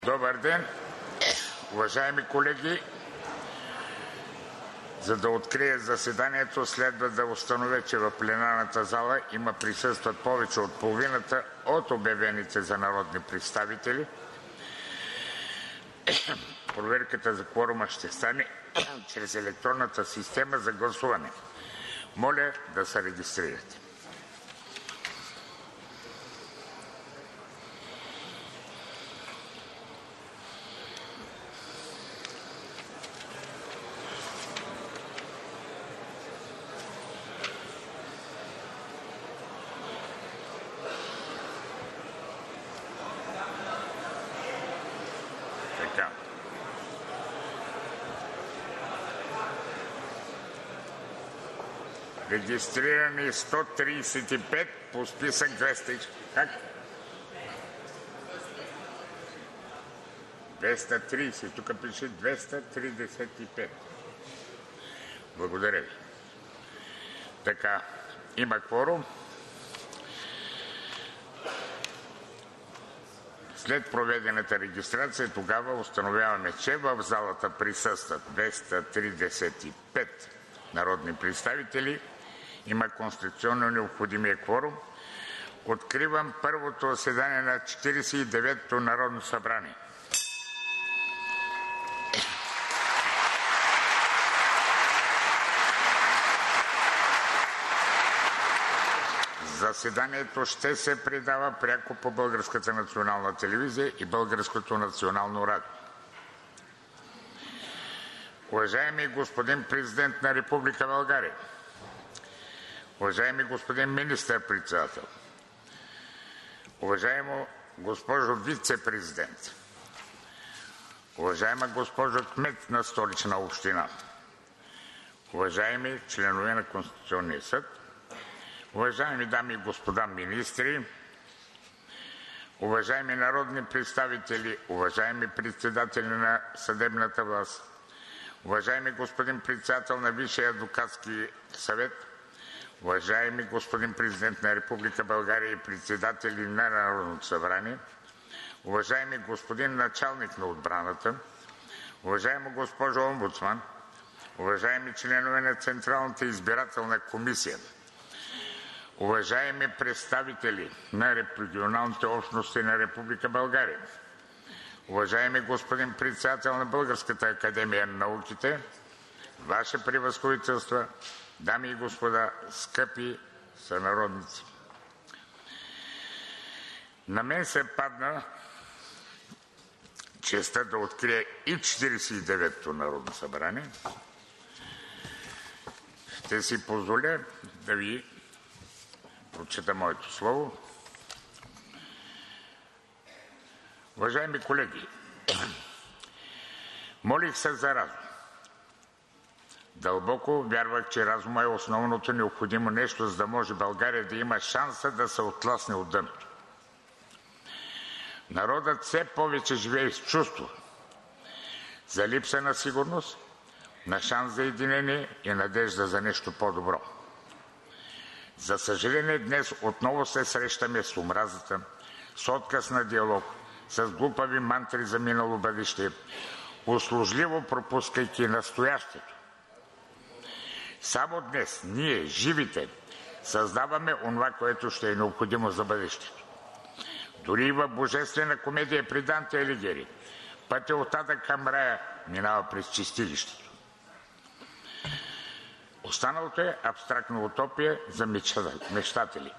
Добър ден, уважаеми колеги! За да открия заседанието, следва да установя, че в пленарната зала присъстват повече от половината от обявените за народни представители. Проверката за кворума ще стане чрез електронната система за гласуване. Моля да се регистрирате. Регистрирани 135, по списък 200. Как? 230. Тук пише 235. Благодаря ви. Така, има кворум. След проведената регистрация тогава установяваме, че в залата присъстват 235 народни представители. Има конституционно необходимия кворум. Откривам първото заседание на 49-то Народно събрание. Заседанието ще се предава пряко по Българската национална телевизия и Българското национално радио. Уважаеми господин Президент на Република България, уважаеми господин Министър-председател, уважаема госпожо Вицепрезидент, уважаема госпожо Кмет на Столична община, уважаеми членове на Конституционния съд, уважаеми дами и господа министри, уважаеми народни представители, уважаеми председатели на съдебната власт, уважаеми господин председател на Висшия адвокатски съвет, уважаеми господин Президент на Република България и председатели на Народното събрание, уважаеми господин началник на отбраната, уважаема госпожо Омбудсман, уважаеми членове на Централната избирателна комисия, уважаеми представители на регионалните общности на Република България, уважаеми господин председател на Българската академия на науките, Ваше превъзходителство, дами и господа, скъпи сънародници! На мен се падна честта да открия и 49-то Народно събрание. Ще си позволя да ви прочета моето слово. Уважаеми колеги, молих се за разум. Дълбоко вярвах, че разумът е основното необходимо нещо, за да може България да има шанса да се оттласне от дъното. Народът все повече живее с чувство за липса на сигурност, на шанс за единение и надежда за нещо по-добро. За съжаление, днес отново се срещаме с омразата, с отказ на диалог, с глупави мантри за минало бъдеще, услужливо пропускайки настоящето. Само днес ние, живите, създаваме онова, което ще е необходимо за бъдещето. Дори и в божествена комедия при Данте Алигиери пътя от ада към рая минава през чистилището. Останалото е абстрактна утопия за мечтатели.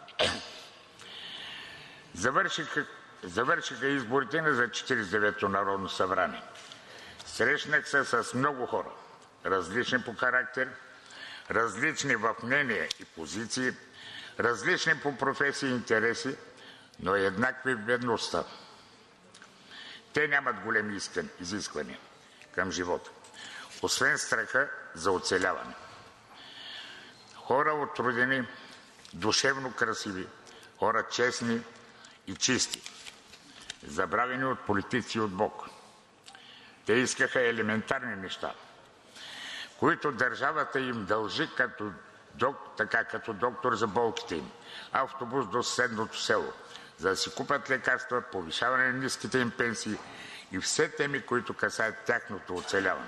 Завършиха изборите за 49-то Народно събрание. Срещнах се с много хора, различни по характер, различни в мнения и позиции, различни по професии и интереси, но еднакви в бедността. Те нямат големи изисквания към живота, освен страха за оцеляване. Хора отрудени, душевно красиви, хора честни и чисти, забравени от политици и от Бог. Те искаха елементарни неща, които държавата им дължи като доктор за болките им, автобус до съседното село, за да си купат лекарства, повишаване на ниските им пенсии и все теми, които касаят тяхното оцеляване.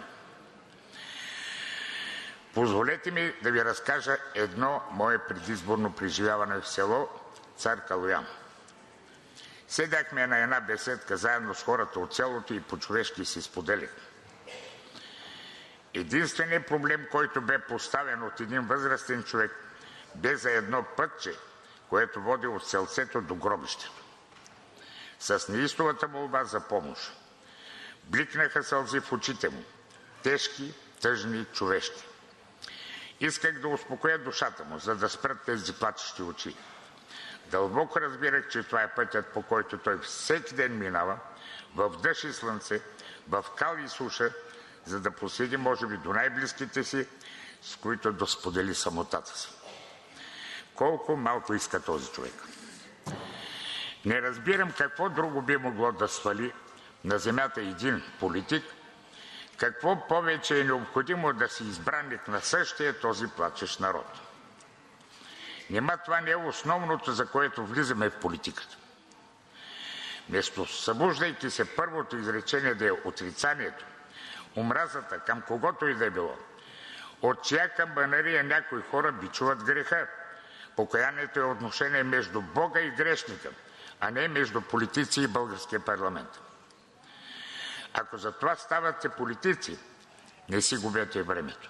Позволете ми да ви разкажа едно мое предизборно преживяване в село Цар Калоян. Седяхме на една беседка заедно с хората от селото и по-човешки си споделяхме. Единственият проблем, който бе поставен от един възрастен човек, бе за едно пътче, което води от селцето до гробището. С неистовата молба за помощ бликнаха сълзи в очите му, тежки, тъжни, човешки. Исках да успокоя душата му, за да спрат тези плачещи очи. Дълбоко разбирах, че това е пътят, по който той всеки ден минава, в дъжд и слънце, в кал и суша, за да посети, може би, до най-близките си, с които да сподели самотата си. Колко малко иска този човек. Не разбирам какво друго би могло да свали на земята един политик, какво повече е необходимо да си избранник на същия този плачещ народ. Нима това не е основното, за което влизаме в политиката. Вместо събуждайки се първото изречение да е отрицанието, омразата към когото и да е било, от чия камбанария някои хора бичуват греха. Покаянието е отношение между Бога и грешника, а не между политици и българския парламент. Ако за това ставате политици, не си губете времето.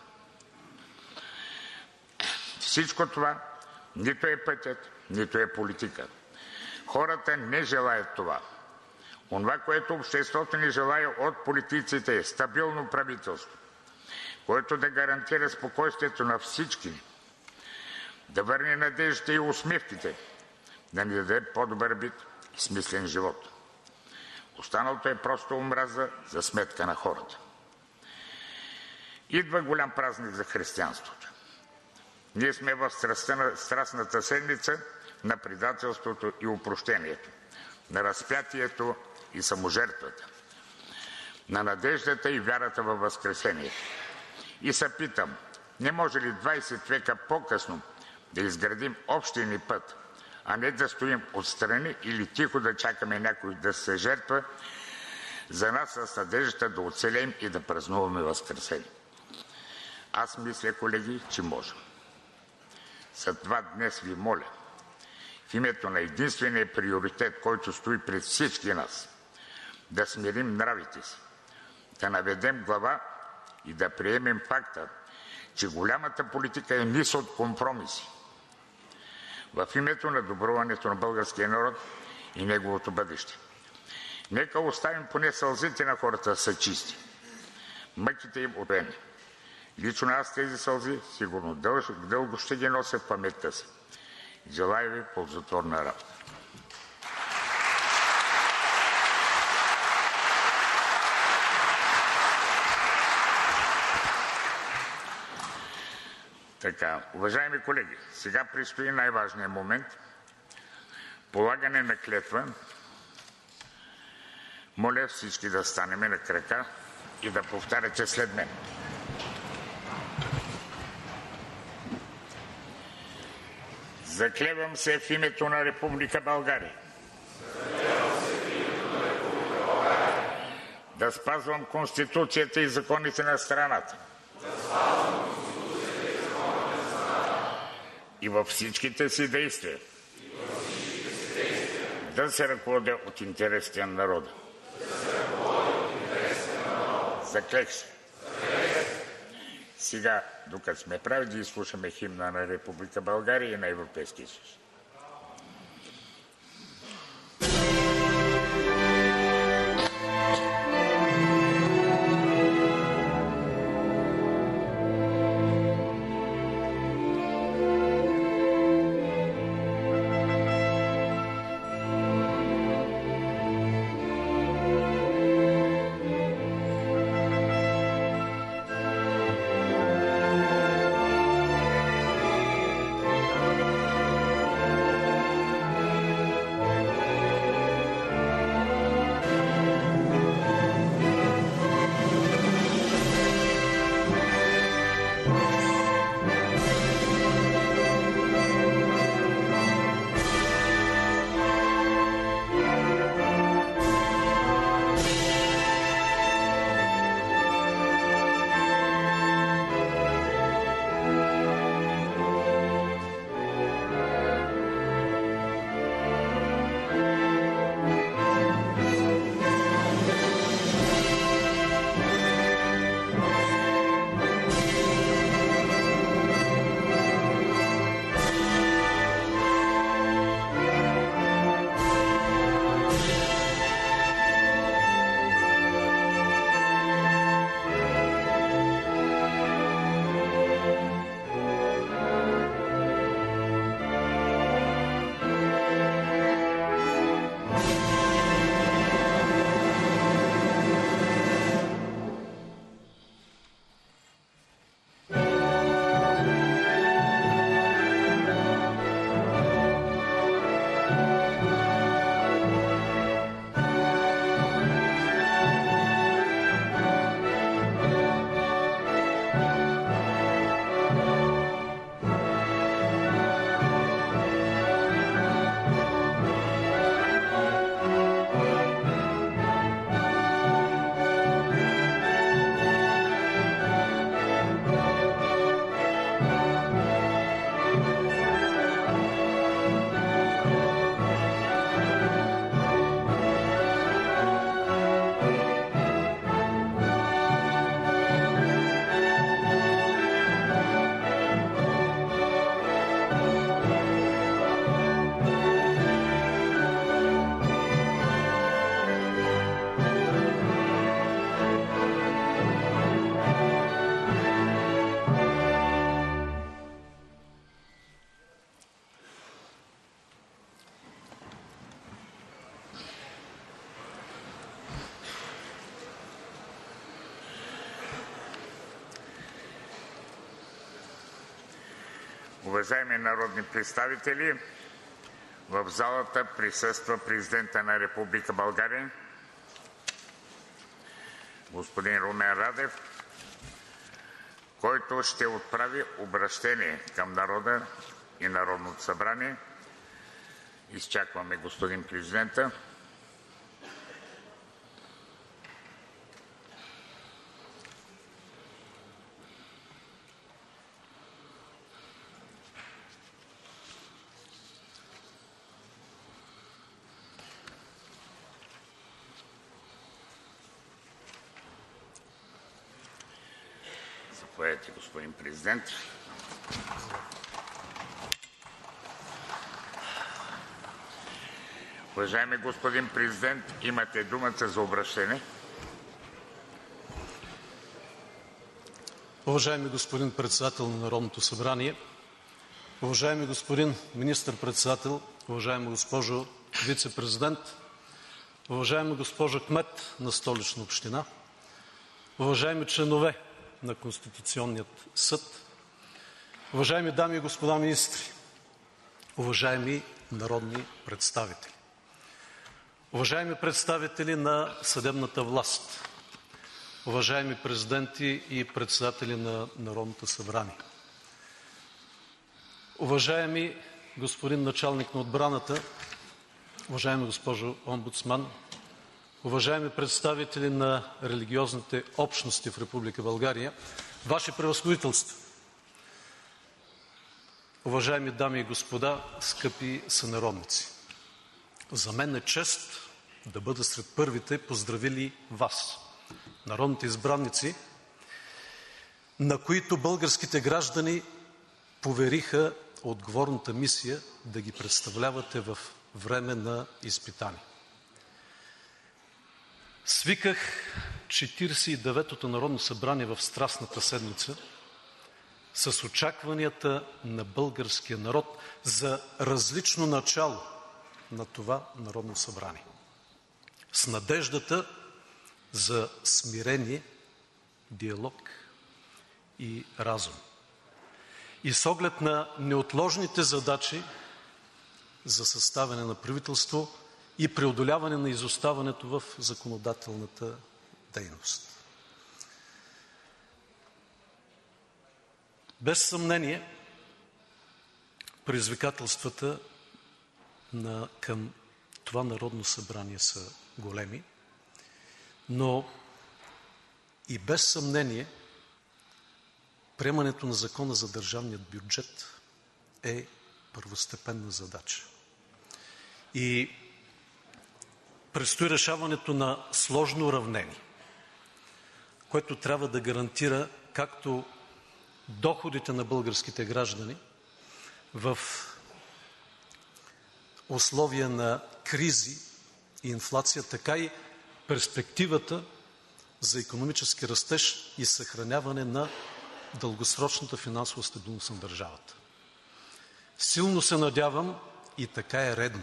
Всичко това нито е пътят, нито е политика. Хората не желаят това. Онова, което обществото ни желае от политиците, е стабилно правителство, което да гарантира спокойствието на всички ни, да върне надеждите и усмивките, да ни даде по-добър бит и смислен живот. Останалото е просто омраза за сметка на хората. Идва голям празник за християнството. Ние сме в страстната седмица на предателството и опрощението, на разпятието и саможертвата, на надеждата и вярата във възкресението. И се питам, не може ли 20 века по-късно да изградим общия ни път, а не да стоим отстрани или тихо да чакаме някой да се жертва за нас с надеждата да оцелеем и да празнуваме възкресение? Аз мисля, колеги, че можем. За това днес ви моля, в името на единствения приоритет, който стои пред всички нас, да смирим нравите си, да наведем глава и да приемем факта, че голямата политика е низ от компромиси. В името на добруването на българския народ и неговото бъдеще. Нека оставим поне сълзите на хората да са чисти, мъките им обени. Лично аз тези сълзи сигурно дълго ще ги нося в паметта си. Желая ви ползотворна работа. Така, уважаеми колеги, сега предстои най-важният момент – полагане на клетва. Моля всички да станем на крака и да повтаряте след мен. Заклевам се в името на Република България да спазвам Конституцията и законите на страната и във всичките си действия да се ръководя от интересите на народа. Заклех се. Сега, докато сме прави, да изслушаме химна на Република България и на Европейския съюз. Уважаеми народни представители, в залата присъства президентът на Република България господин Румен Радев, който ще отправи обръщение към народа и Народното събрание. Изчакваме господин президента. Заповядайте, господин президент. Уважаеми господин президент, имате думата за обръщение. Уважаеми господин Председател на Народното събрание, уважаеми господин Министър-председател, уважаема госпожо Вицепрезидент, уважаема госпожо Кмет на Столична община, уважаеми членове на Конституционния съд, уважаеми дами и господа министри, уважаеми народни представители, уважаеми представители на съдебната власт, уважаеми президенти и председатели на Народното събрание, уважаеми господин началник на отбраната, уважаема госпожо омбудсман, уважаеми представители на религиозните общности в Република България, Ваши превъзходителства, уважаеми дами и господа, скъпи сънародници! За мен е чест да бъда сред първите поздравили Вас, народните избраници, на които българските граждани повериха отговорната мисия да ги представлявате във време на изпитание. Свиках 49-то Народно събрание в Страстната седмица с очакванията на българския народ за различно начало на това Народно събрание, с надеждата за смирение, диалог и разум, и с оглед на неотложните задачи за съставяне на правителство и преодоляване на изоставането в законодателната дейност. Без съмнение, предизвикателствата към това Народно събрание са големи, но и без съмнение приемането на Закона за държавния бюджет е първостепенна задача. И предстои решаването на сложно уравнение, което трябва да гарантира както доходите на българските граждани в условия на кризи и инфлация, така и перспективата за икономически растеж и съхраняване на дългосрочната финансова стабилност на държавата. Силно се надявам, и така е редно,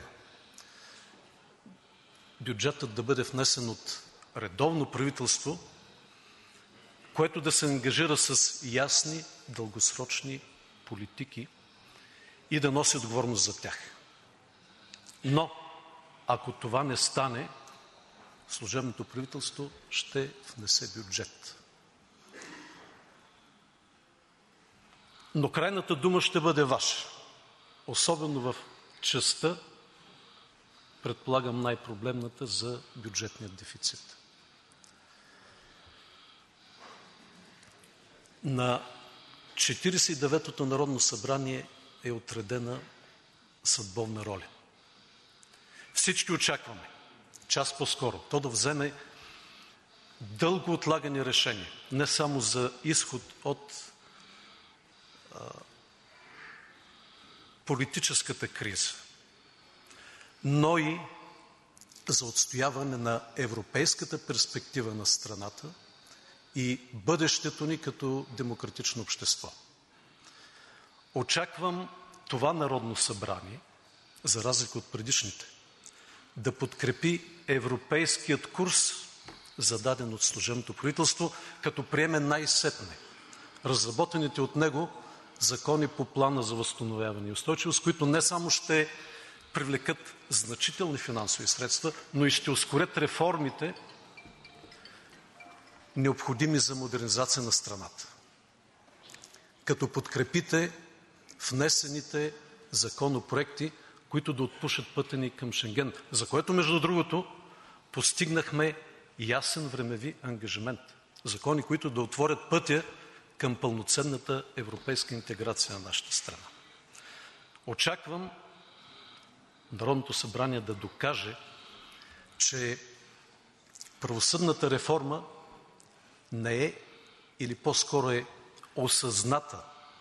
бюджетът да бъде внесен от редовно правителство, което да се ангажира с ясни дългосрочни политики и да носи отговорност за тях. Но ако това не стане, служебното правителство ще внесе бюджет. Но крайната дума ще бъде ваша, особено в частта, предполагам най-проблемната, за бюджетния дефицит. На 49-то Народно събрание е отредена съдбовна роля. Всички очакваме час по-скоро то да вземе дълго отлагани решения, не само за изход от политическата криза, но и за отстояване на европейската перспектива на страната и бъдещето ни като демократично общество. Очаквам това Народно събрание, за разлика от предишните, да подкрепи европейският курс, зададен от служебното правителство, като приеме най-сетне разработените от него закони по Плана за възстановяване и устойчивост, които не само ще привлекат значителни финансови средства, но и ще ускорят реформите, необходими за модернизация на страната, като подкрепите внесените законопроекти, които да отпушат пътя ни към Шенген, за което, между другото, постигнахме ясен времеви ангажимент. Закони, които да отворят пътя към пълноценната европейска интеграция на нашата страна. Очаквам Народното събрание да докаже, че правосъдната реформа не е, или по-скоро е осъзната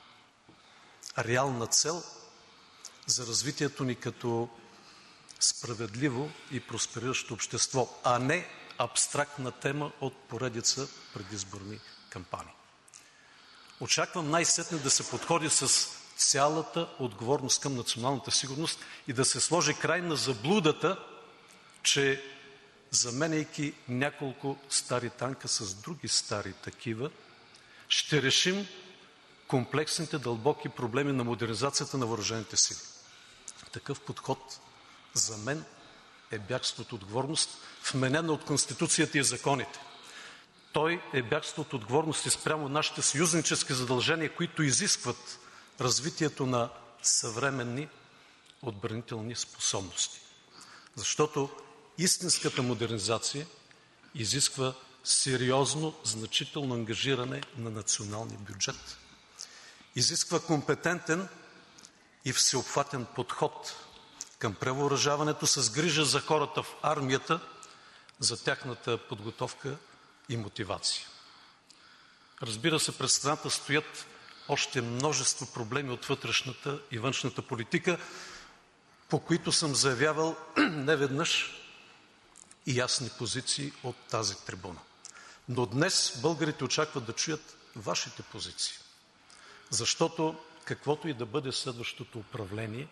реална цел за развитието ни като справедливо и проспериращо общество, а не абстрактна тема от поредица предизборни кампании. Очаквам най-сетне да се подходи с цялата отговорност към националната сигурност и да се сложи край на заблудата, че заменяйки няколко стари танка с други стари такива, ще решим комплексните дълбоки проблеми на модернизацията на въоръжените сили. Такъв подход за мен е бягство от отговорност, вменена от Конституцията и законите. Той е бягство от отговорности спрямо нашите съюзнически задължения, които изискват развитието на съвременни отбранителни способности. Защото истинската модернизация изисква сериозно, значително ангажиране на националния бюджет. Изисква компетентен и всеобхватен подход към превъоръжаването с грижа за хората в армията, за тяхната подготовка и мотивация. Разбира се, пред страната стоят още множество проблеми от вътрешната и външната политика, по които съм заявявал неведнъж и ясни позиции от тази трибуна. Но днес българите очакват да чуят вашите позиции, защото каквото и да бъде следващото управление,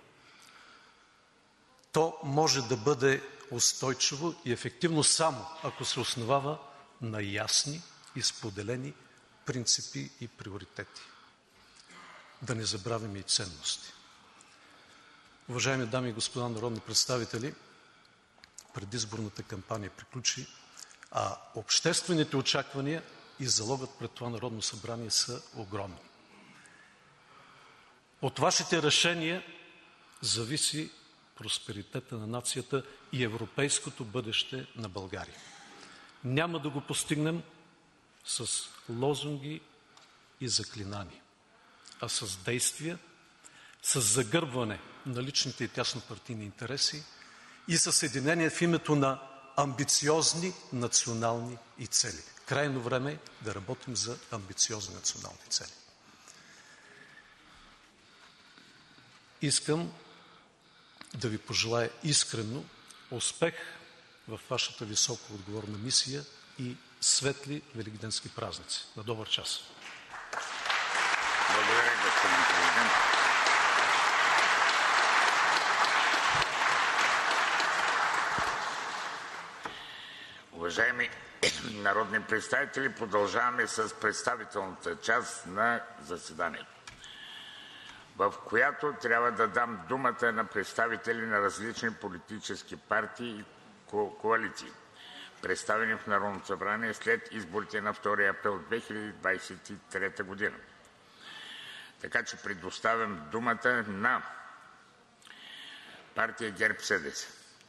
то може да бъде устойчиво и ефективно само ако се основава на ясни и споделени принципи и приоритети. Да не забравяме и ценности. Уважаеми дами и господа народни представители, предизборната кампания приключи, а обществените очаквания и залогът пред това Народно събрание са огромни. От вашите решения зависи просперитета на нацията и европейското бъдеще на България. Няма да го постигнем с лозунги и заклинания, а с действия, с загърбване на личните и тяснопартийни интереси и със съединение в името на амбициозни национални и цели. Крайно време е да работим за амбициозни национални цели. Искам да ви пожелая искрено успех в вашата високо отговорна мисия и светли великденски празници. На добър час! Благодаря, господин президент. Уважаеми народни представители, продължаваме с представителната част на заседанието, в която трябва да дам думата на представители на различни политически партии и коалиции, представени в Народното събрание след изборите на 2 април 2023 година. Така че предоставям думата на партия ГЕРБ-СДС.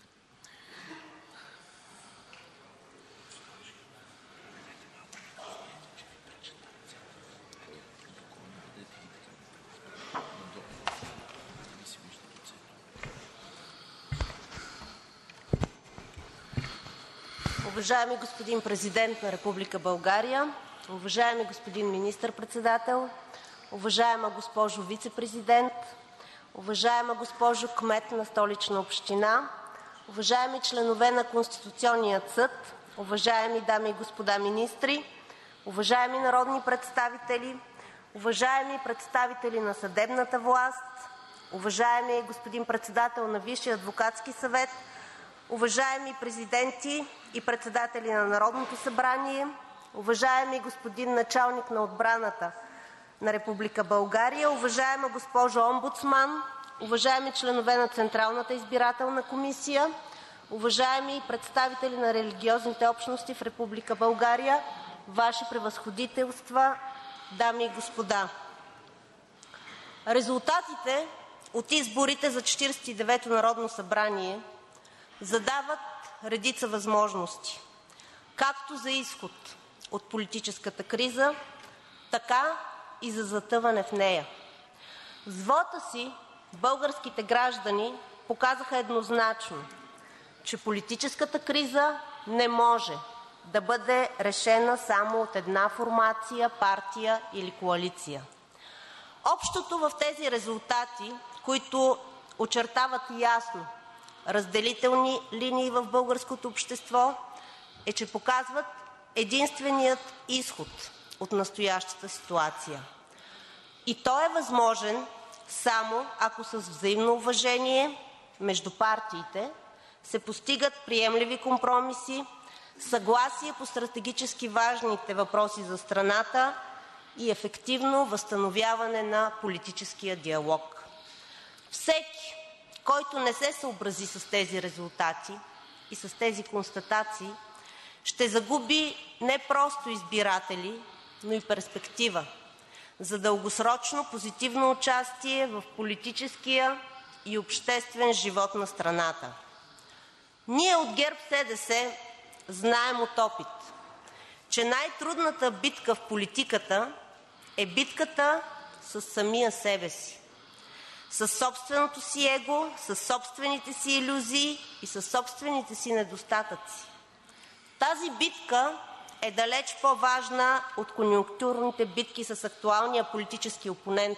Уважаеми господин Президент на Република България, уважаеми господин Министър-председател, уважаема госпожо Вицепрезидент, уважаема госпожо Кмет на Столична община, уважаеми членове на Конституционния съд, уважаеми дами и господа министри, уважаеми народни представители, уважаеми представители на съдебната власт, уважаеми господин Председател на Висшия адвокатски съвет, уважаеми президенти и председатели на Народното събрание, уважаеми господин Началник на отбраната, на Република България, уважаема госпожо Омбудсман, уважаеми членове на Централната избирателна комисия, уважаеми представители на религиозните общности в Република България, Ваши превъзходителства, дами и господа! Резултатите от изборите за 49-ото народно събрание задават редица възможности както за изход от политическата криза, така и за затъване в нея. С вота си българските граждани показаха еднозначно, че политическата криза не може да бъде решена само от една формация, партия или коалиция. Общото в тези резултати, които очертават ясно разделителни линии в българското общество, е, че показват единственият изход от настоящата ситуация. И той е възможен само ако с взаимно уважение между партиите се постигат приемливи компромиси, съгласие по стратегически важните въпроси за страната и ефективно възстановяване на политическия диалог. Всеки, който не се съобрази с тези резултати и с тези констатации, ще загуби не просто избиратели, но и перспектива за дългосрочно позитивно участие в политическия и обществен живот на страната. Ние от ГЕРБ-СДС знаем от опит, че най-трудната битка в политиката е битката със самия себе си, със собственото си его, със собствените си илюзии и със собствените си недостатъци. Тази битка е далеч по-важна от конюнктурните битки с актуалния политически опонент,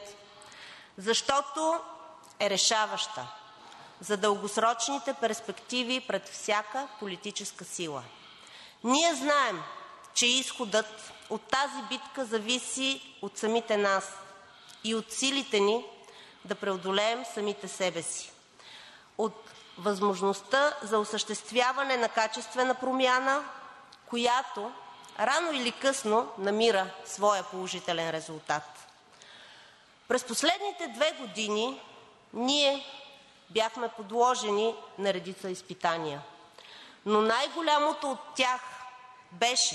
защото е решаваща за дългосрочните перспективи пред всяка политическа сила. Ние знаем, че изходът от тази битка зависи от самите нас и от силите ни да преодолеем самите себе си, от възможността за осъществяване на качествена промяна, която рано или късно намира своя положителен резултат. През последните 2 години ние бяхме подложени на редица изпитания, но най-голямото от тях беше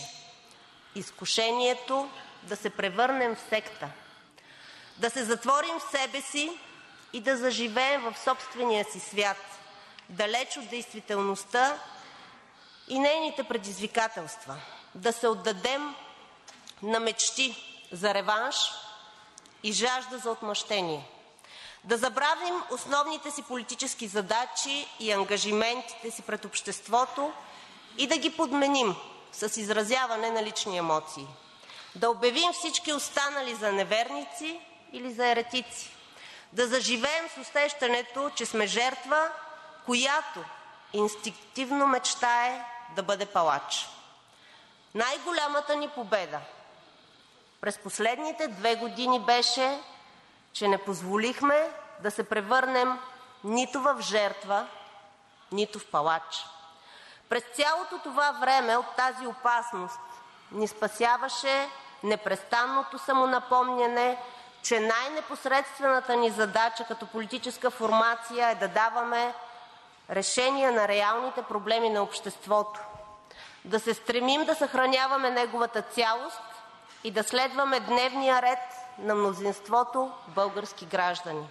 изкушението да се превърнем в секта, да се затворим в себе си и да заживеем в собствения си свят, далеч от действителността и нейните предизвикателства, да се отдадем на мечти за реванш и жажда за отмъщение, да забравим основните си политически задачи и ангажиментите си пред обществото и да ги подменим с изразяване на лични емоции, да обявим всички останали за неверници или за еретици, да заживеем с усещането, че сме жертва, която инстинктивно мечтае да бъде палач. Най-голямата ни победа през последните 2 години беше, че не позволихме да се превърнем нито в жертва, нито в палач. През цялото това време от тази опасност ни спасяваше непрестанното самонапомняне, че най-непосредствената ни задача като политическа формация е да даваме решения на реалните проблеми на обществото, да се стремим да съхраняваме неговата цялост и да следваме дневния ред на мнозинството български граждани.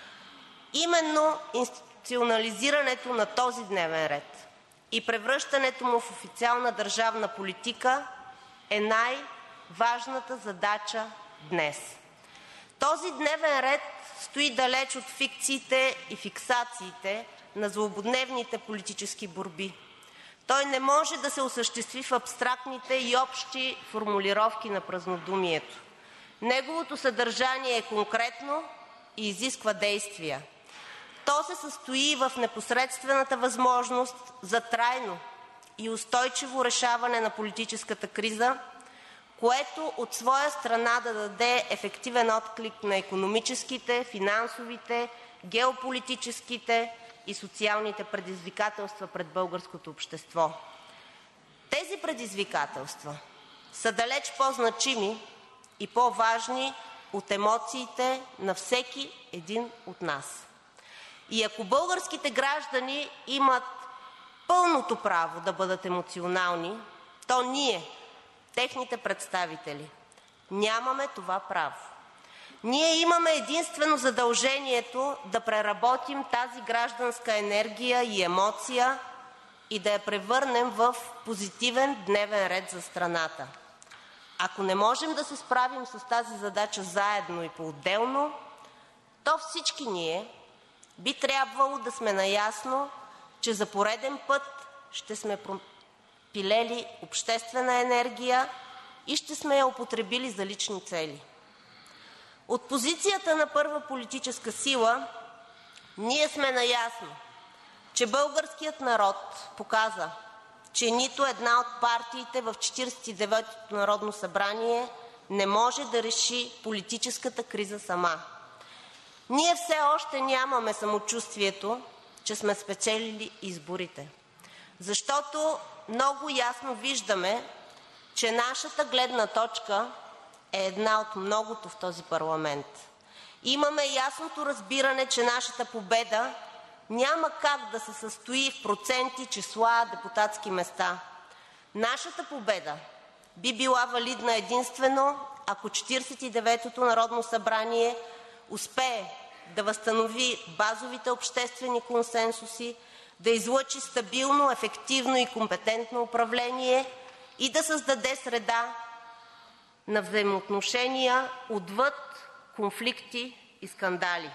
Именно институционализирането на този дневен ред и превръщането му в официална държавна политика е най-важната задача днес. Този дневен ред стои далеч от фикциите и фиксациите на злободневните политически борби. Той не може да се осъществи в абстрактните и общи формулировки на празнодумието. Неговото съдържание е конкретно и изисква действия. То се състои в непосредствената възможност за трайно и устойчиво решаване на политическата криза, което от своя страна да даде ефективен отклик на икономическите, финансовите, геополитическите и социалните предизвикателства пред българското общество. Тези предизвикателства са далеч по-значими и по-важни от емоциите на всеки един от нас. И ако българските граждани имат пълното право да бъдат емоционални, то ние, техните представители, нямаме това право. Ние имаме единствено задължението да преработим тази гражданска енергия и емоция и да я превърнем в позитивен дневен ред за страната. Ако не можем да се справим с тази задача заедно и поотделно, то всички ние би трябвало да сме наясно, че за пореден път ще сме пропилели обществена енергия и ще сме я употребили за лични цели. От позицията на първа политическа сила ние сме наясно, че българският народ показа, че нито една от партиите в 49-то народно събрание не може да реши политическата криза сама. Ние все още нямаме самочувствието, че сме спечелили изборите, защото много ясно виждаме, че нашата гледна точка е една от многото в този парламент. Имаме ясното разбиране, че нашата победа няма как да се състои в проценти, числа, депутатски места. Нашата победа би била валидна единствено, ако 49-то народно събрание успее да възстанови базовите обществени консенсуси, да излъчи стабилно, ефективно и компетентно управление и да създаде среда на взаимоотношения отвъд конфликти и скандали.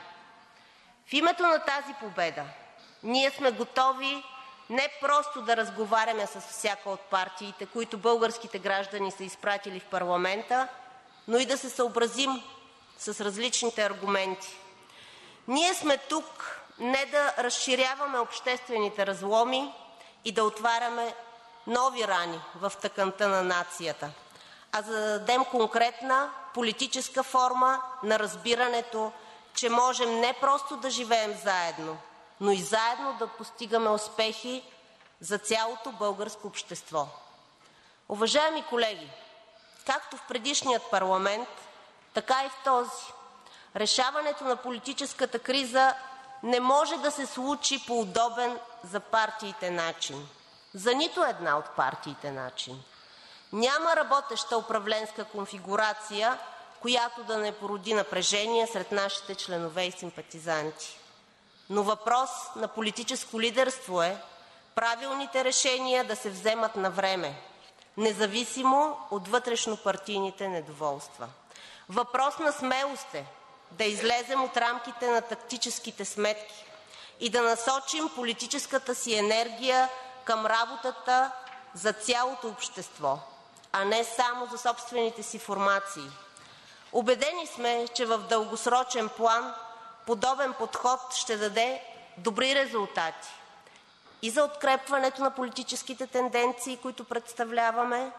В името на тази победа ние сме готови не просто да разговаряме с всяка от партиите, които българските граждани са изпратили в парламента, но и да се съобразим с различните аргументи. Ние сме тук не да разширяваме обществените разломи и да отваряме нови рани в тъканта на нацията, а за да дадем конкретна политическа форма на разбирането, че можем не просто да живеем заедно, но и заедно да постигаме успехи за цялото българско общество. Уважаеми колеги, както в предишният парламент, така и в този, решаването на политическата криза не може да се случи по удобен за партиите начин. За нито една от партиите начин. Няма работеща управленска конфигурация, която да не породи напрежение сред нашите членове и симпатизанти. Но въпрос на политическо лидерство е правилните решения да се вземат навреме, независимо от вътрешнопартийните недоволства. Въпрос на смелост е да излезем от рамките на тактическите сметки и да насочим политическата си енергия към работата за цялото общество, а не само за собствените си формации. Убедени сме, че в дългосрочен план подобен подход ще даде добри резултати и за укрепването на политическите тенденции, които представляваме,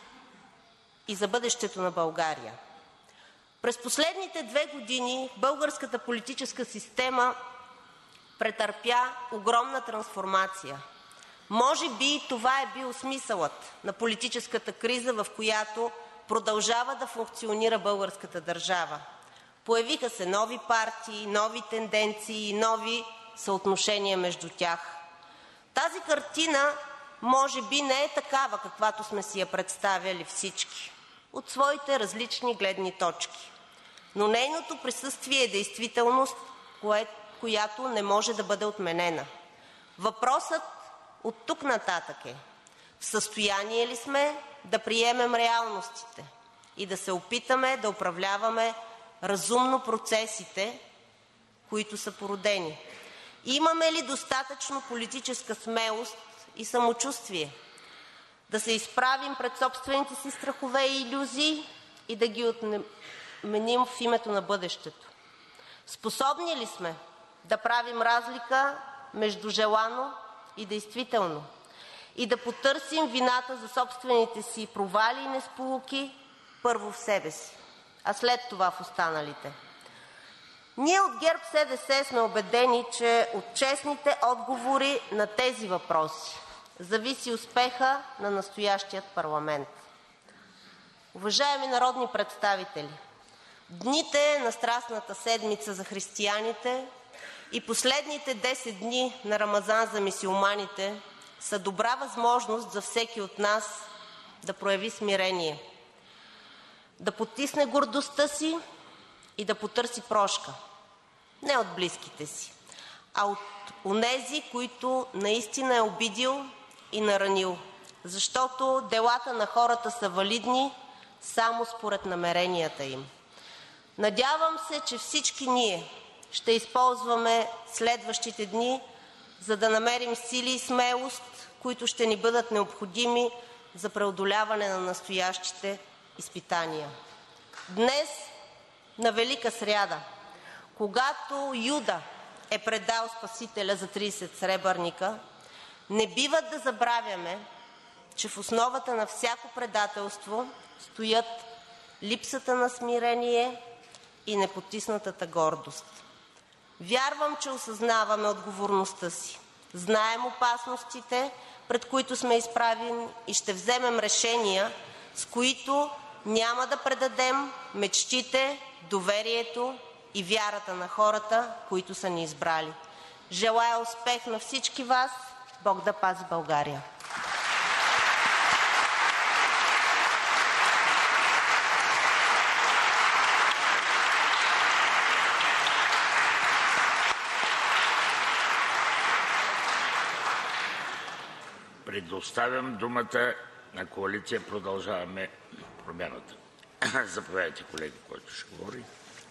и за бъдещето на България. През последните 2 години българската политическа система претърпя огромна трансформация. Може би това е бил смисълът на политическата криза, в която продължава да функционира българската държава. Появиха се нови партии, нови тенденции и нови съотношения между тях. Тази картина може би не е такава, каквато сме си я представяли всички, от своите различни гледни точки. Но нейното присъствие е действителност, която не може да бъде отменена. Въпросът от тук нататък е: в състояние ли сме да приемем реалностите и да се опитаме да управляваме разумно процесите, които са породени? Имаме ли достатъчно политическа смелост и самочувствие да се изправим пред собствените си страхове и илюзии и да ги отменим в името на бъдещето? Способни ли сме да правим разлика между желано и действително и да потърсим вината за собствените си провали и несполуки първо в себе си, а след това в останалите? Ние от ГЕРБ-СДС сме убедени, че от честните отговори на тези въпроси зависи успеха на настоящия парламент. Уважаеми народни представители, Дните на Страстната седмица за християните и последните 10 дни на Рамазан за мюсюлманите са добра възможност за всеки от нас да прояви смирение, да потисне гордостта си и да потърси прошка не от близките си, а от онези, които наистина е обидил и наранил, защото делата на хората са валидни само според намеренията им. Надявам се, че всички ние ще използваме следващите дни, за да намерим сили и смелост, които ще ни бъдат необходими за преодоляване на настоящите изпитания. Днес, на Велика сряда, когато Юда е предал Спасителя за 30 сребърника, не бива да забравяме, че в основата на всяко предателство стоят липсата на смирение и непотиснатата гордост. Вярвам, че осъзнаваме отговорността си, знаем опасностите, пред които сме изправени, и ще вземем решения, с които няма да предадем мечтите, доверието и вярата на хората, които са ни избрали. Желая успех на всички вас! Бог да пази България! Предоставям думата на коалиция „Продължаваме Промяната“. Заповядайте, колеги, който ще говори.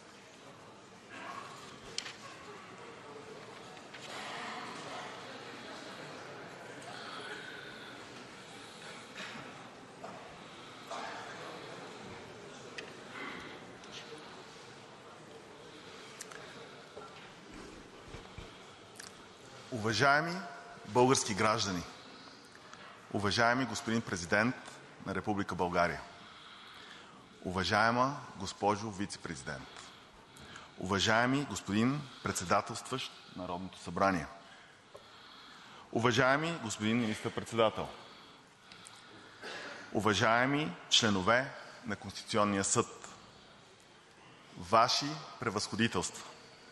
Уважаеми български граждани, уважаеми господин Президент на Република България, уважаема госпожо Вицепрезидент, уважаеми господин Председателстващ Народното събрание, уважаеми господин Министър-председател, уважаеми членове на Конституционния съд, Ваши превъзходителства,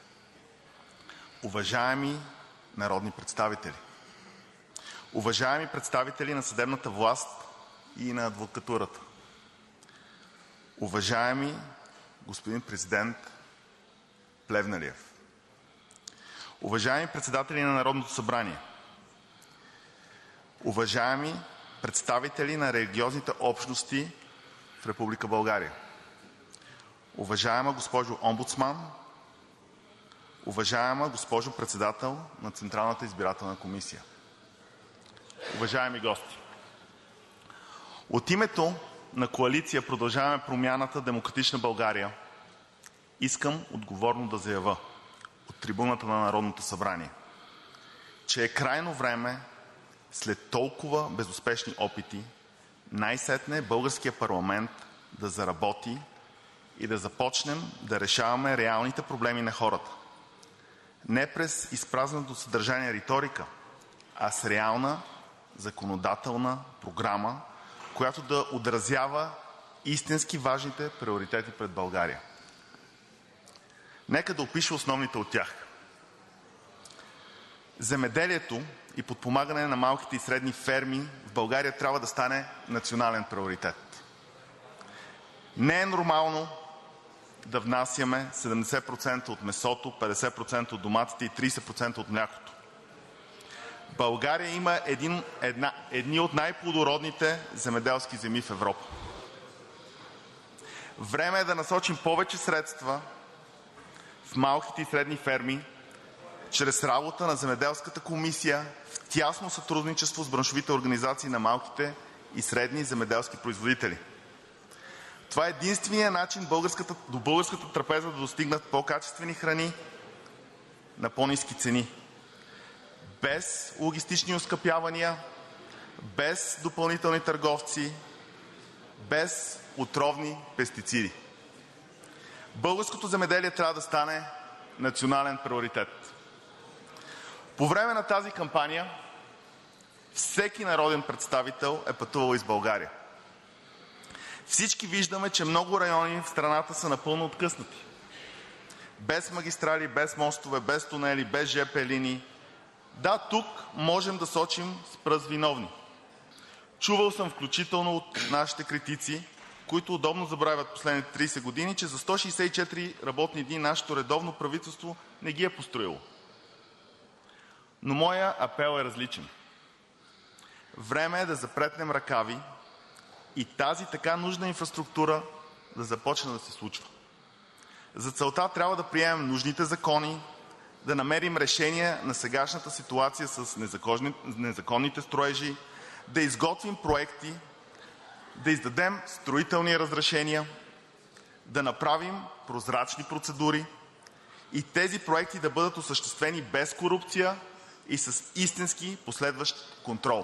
уважаеми народни представители, уважаеми представители на съдебната власт и на адвокатурата, уважаеми господин президент Плевнелиев, уважаеми председатели на Народното събрание, уважаеми представители на религиозните общности в Република България, уважаема госпожо Омбудсман, уважаема госпожо Председател на Централната избирателна комисия, уважаеми гости! От името на коалиция „Продължаваме Промяната – Демократична България“ искам отговорно да заявя от трибуната на Народното събрание, че е крайно време след толкова безуспешни опити най-сетне българският парламент да заработи и да започнем да решаваме реалните проблеми на хората. Не през изпразненото съдържание риторика, а с реална законодателна програма, която да отразява истински важните приоритети пред България. Нека да опиша основните от тях. Земеделието и подпомагане на малките и средни ферми в България трябва да стане национален приоритет. Не е нормално да внасяме 70% от месото, 50% от доматите и 30% от млякото. България има едни от най-плодородните земеделски земи в Европа. Време е да насочим повече средства в малките и средни ферми чрез работа на Земеделската комисия в тясно сътрудничество с браншовите организации на малките и средни земеделски производители. Това е единственият начин до българската трапеза да достигнат по-качествени храни на по-ниски цени, без логистични оскъпявания, без допълнителни търговци, без отровни пестициди. Българското земеделие трябва да стане национален приоритет. По време на тази кампания всеки народен представител е пътувал из България. Всички виждаме, че много райони в страната са напълно откъснати. Без магистрали, без мостове, без тунели, без ЖП линии. Да, тук можем да сочим с пръст виновни. Чувал съм включително от нашите критици, които удобно забравят последните 30 години, че за 164 работни дни нашето редовно правителство не ги е построило. Но моя апел е различен. Време е да запретнем ръкави и тази така нужна инфраструктура да започне да се случва. За целта трябва да приемем нужните закони, да намерим решение на сегашната ситуация с незаконните строежи, да изготвим проекти, да издадем строителни разрешения, да направим прозрачни процедури и тези проекти да бъдат осъществени без корупция и с истински последващ контрол.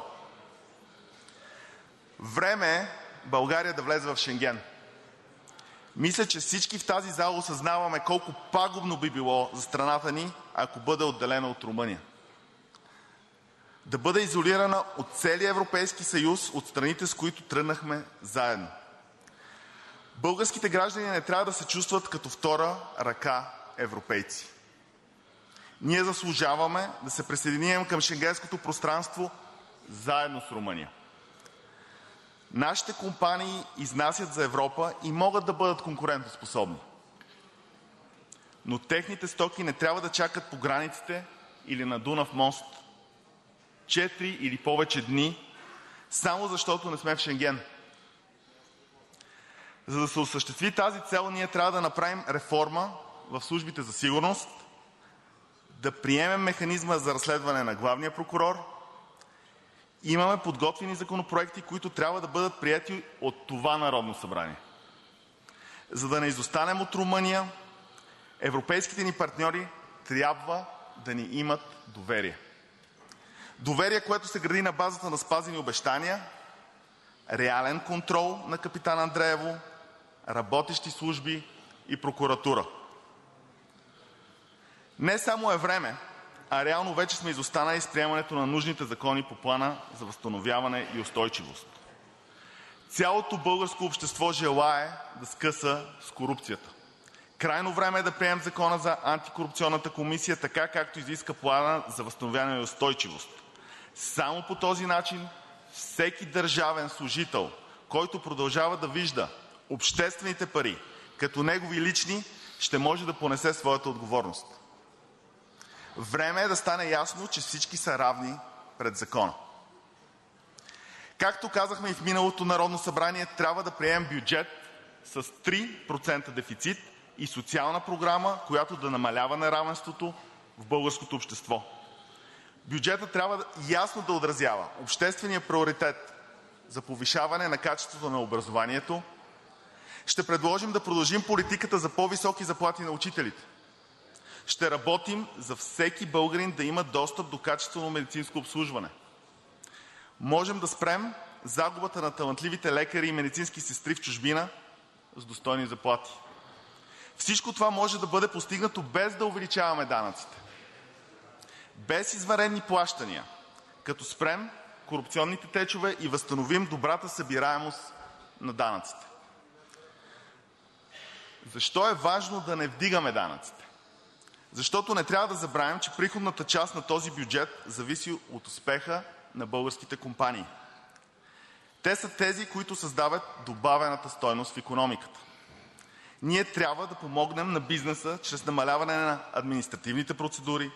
Време е България да влезе в Шенген. Мисля, че всички в тази зала осъзнаваме колко пагубно би било за страната ни, ако бъде отделена от Румъния. Да бъде изолирана от целия Европейски съюз, от страните, с които тръгнахме заедно. Българските граждани не трябва да се чувстват като втора ръка европейци. Ние заслужаваме да се присъединим към шенгенското пространство заедно с Румъния. Нашите компании изнасят за Европа и могат да бъдат конкурентоспособни. Но техните стоки не трябва да чакат по границите или на Дунав мост 4 или повече дни, само защото не сме в Шенген. За да се осъществи тази цел, ние трябва да направим реформа в службите за сигурност, да приемем механизма за разследване на главния прокурор. Имаме подготвени законопроекти, които трябва да бъдат приети от това Народно събрание. За да не изостанем от Румъния, европейските ни партньори трябва да ни имат доверие. Доверие, което се гради на базата на спазени обещания, реален контрол на капитан Андреево, работещи служби и прокуратура. Не само е време, а реално вече сме изостанали с приемането на нужните закони по Плана за възстановяване и устойчивост. Цялото българско общество желае да скъса с корупцията. Крайно време е да приемем Закона за антикорупционната комисия, така както изиска Плана за възстановяване и устойчивост. Само по този начин всеки държавен служител, който продължава да вижда обществените пари като негови лични, ще може да понесе своята отговорност. Време е да стане ясно, че всички са равни пред закона. Както казахме и в миналото Народно събрание, трябва да приемем бюджет с 3% дефицит и социална програма, която да намалява неравенството в българското общество. Бюджетът трябва ясно да отразява обществения приоритет за повишаване на качеството на образованието. Ще предложим да продължим политиката за по-високи заплати на учителите. Ще работим за всеки българин да има достъп до качествено медицинско обслужване. Можем да спрем загубата на талантливите лекари и медицински сестри в чужбина с достойни заплати. Всичко това може да бъде постигнато без да увеличаваме данъците. Без извънредни плащания, като спрем корупционните течове и възстановим добрата събираемост на данъците. Защо е важно да не вдигаме данъците? Защото не трябва да забравим, че приходната част на този бюджет зависи от успеха на българските компании. Те са тези, които създават добавената стойност в икономиката. Ние трябва да помогнем на бизнеса чрез намаляване на административните процедури,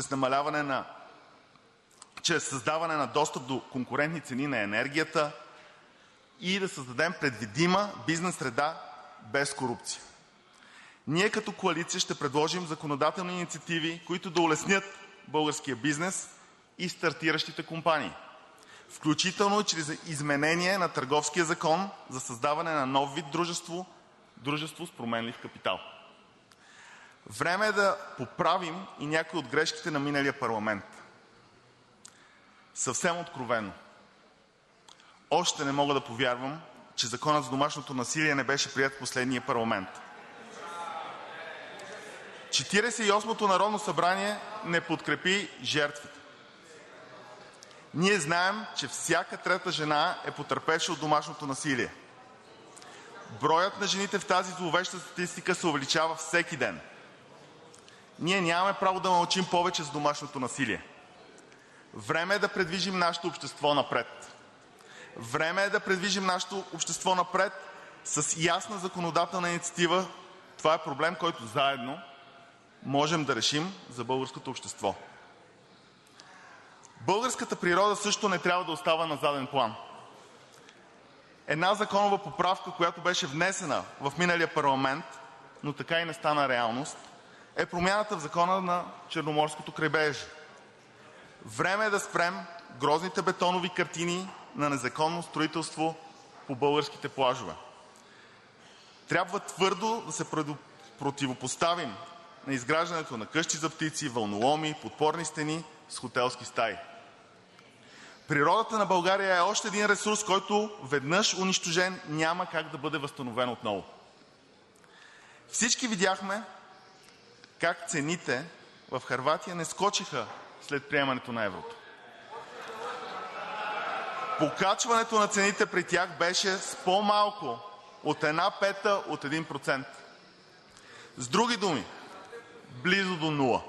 чрез създаване на достъп до конкурентни цени на енергията и да създадем предвидима бизнес среда без корупция. Ние като коалиция ще предложим законодателни инициативи, които да улеснят българския бизнес и стартиращите компании, включително и чрез изменение на Търговския закон за създаване на нов вид дружество с променлив капитал. Време е да поправим и някои от грешките на миналия парламент. Съвсем откровено. Още не мога да повярвам, че Законът за домашното насилие не беше приет в последния парламент. 48-то Народно събрание не подкрепи жертвите. Ние знаем, че всяка трета жена е потърпевша от домашното насилие. Броят на жените в тази зловеща статистика се увеличава всеки ден. Ние нямаме право да мълчим повече с домашното насилие. Време е да придвижим нашето общество напред. Време е да придвижим нашето общество напред с ясна законодателна инициатива. Това е проблем, който заедно можем да решим за българското общество. Българската природа също не трябва да остава на заден план. Една законова поправка, която беше внесена в миналия парламент, но така и не стана реалност, е промяната в Закона на Черноморското крайбрежие. Време е да спрем грозните бетонови картини на незаконно строителство по българските плажове. Трябва твърдо да се противопоставим на изграждането на къщи за птици, вълноломи, подпорни стени с хотелски стаи. Природата на България е още един ресурс, който веднъж унищожен няма как да бъде възстановен отново. Всички видяхме как цените в Хърватия не скочиха след приемането на еврото. Покачването на цените при тях беше с по-малко от 1/5 от 1%. С други думи, близо до нула.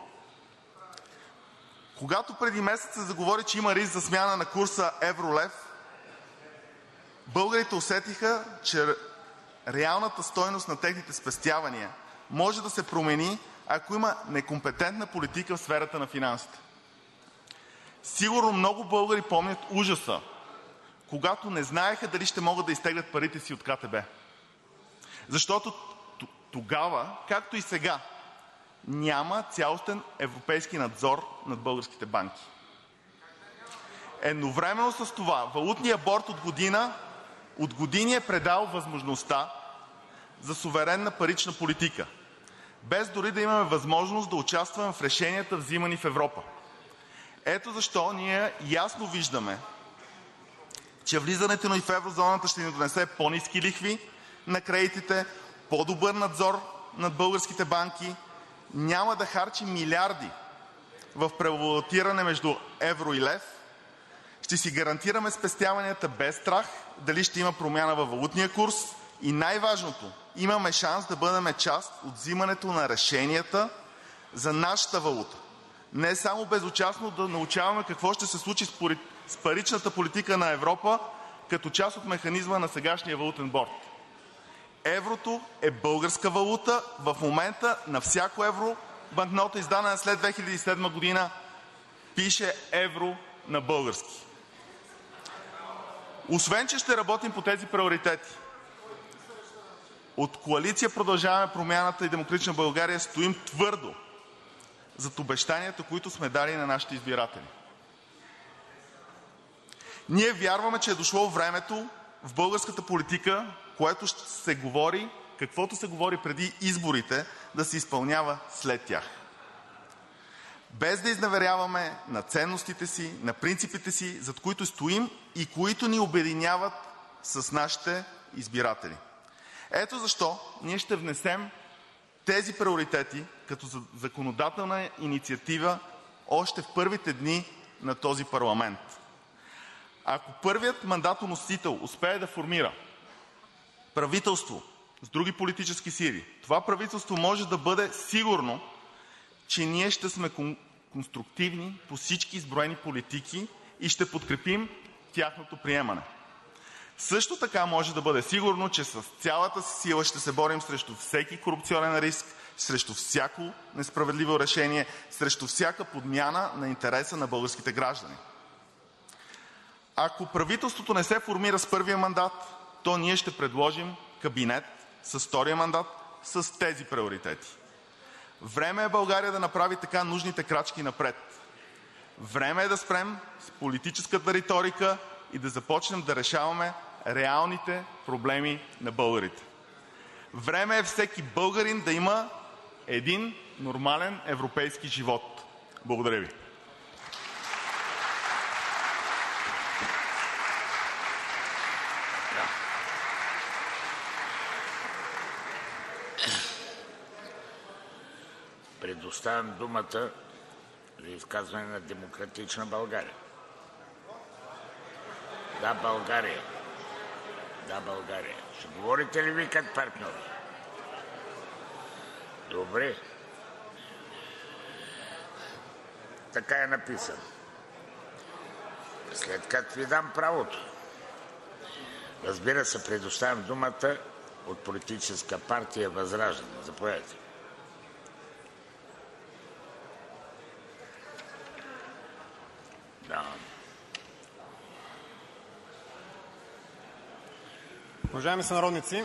Когато преди месец се заговори, че има риск за смяна на курса евро-лев, българите усетиха, че реалната стойност на техните спестявания може да се промени, ако има некомпетентна политика в сферата на финансите. Сигурно много българи помнят ужаса, когато не знаеха дали ще могат да изтеглят парите си от КТБ. Защото тогава, както и сега, няма цялостен европейски надзор над българските банки. Едновременно с това Валутният борд от години е предал възможността за суверенна парична политика, без дори да имаме възможност да участваме в решенията, взимани в Европа. Ето защо ние ясно виждаме, че влизането ни в еврозоната ще ни донесе по-ниски лихви на кредитите, по-добър надзор над българските банки, няма да харчим милиарди в превалутиране между евро и лев, ще си гарантираме спестяванията без страх дали ще има промяна във валутния курс и най-важното, имаме шанс да бъдем част от взимането на решенията за нашата валута. Не само безучастно да научаваме какво ще се случи с паричната политика на Европа като част от механизма на сегашния валутен борд. Еврото е българска валута. В момента на всяко евро банкнота, издадена след 2007 година, пише евро на български. Освен че ще работим по тези приоритети, от Коалиция „Продължаваме Промяната“ и „Демократична България“ стоим твърдо зад обещанията, които сме дали на нашите избиратели. Ние вярваме, че е дошло времето в българската политика, което ще се говори, каквото се говори преди изборите, да се изпълнява след тях. Без да изневеряваме на ценностите си, на принципите си, зад които стоим и които ни обединяват с нашите избиратели. Ето защо ние ще внесем тези приоритети като законодателна инициатива още в първите дни на този парламент. Ако първият мандатоносител успее да формира правителство с други политически сили, това правителство може да бъде сигурно, че ние ще сме конструктивни по всички изброени политики и ще подкрепим тяхното приемане. Също така може да бъде сигурно, че с цялата си сила ще се борим срещу всеки корупционен риск, срещу всяко несправедливо решение, срещу всяка подмяна на интереса на българските граждани. Ако правителството не се формира с първия мандат, то ние ще предложим кабинет с втория мандат с тези приоритети. Време е България да направи така нужните крачки напред. Време е да спрем с политическата риторика и да започнем да решаваме реалните проблеми на българите. Време е всеки българин да има един нормален европейски живот. Благодаря ви. Предоставям думата за изказване на „Демократична България“. Да, България. Да, България. Ще говорите ли ви като партньор? Добре. Така е написано. След като ви дам правото, разбира се, предоставям думата от политическа партия ВЪЗРАЖДАНЕ. Заповядайте. Да. Уважаеми сънародници,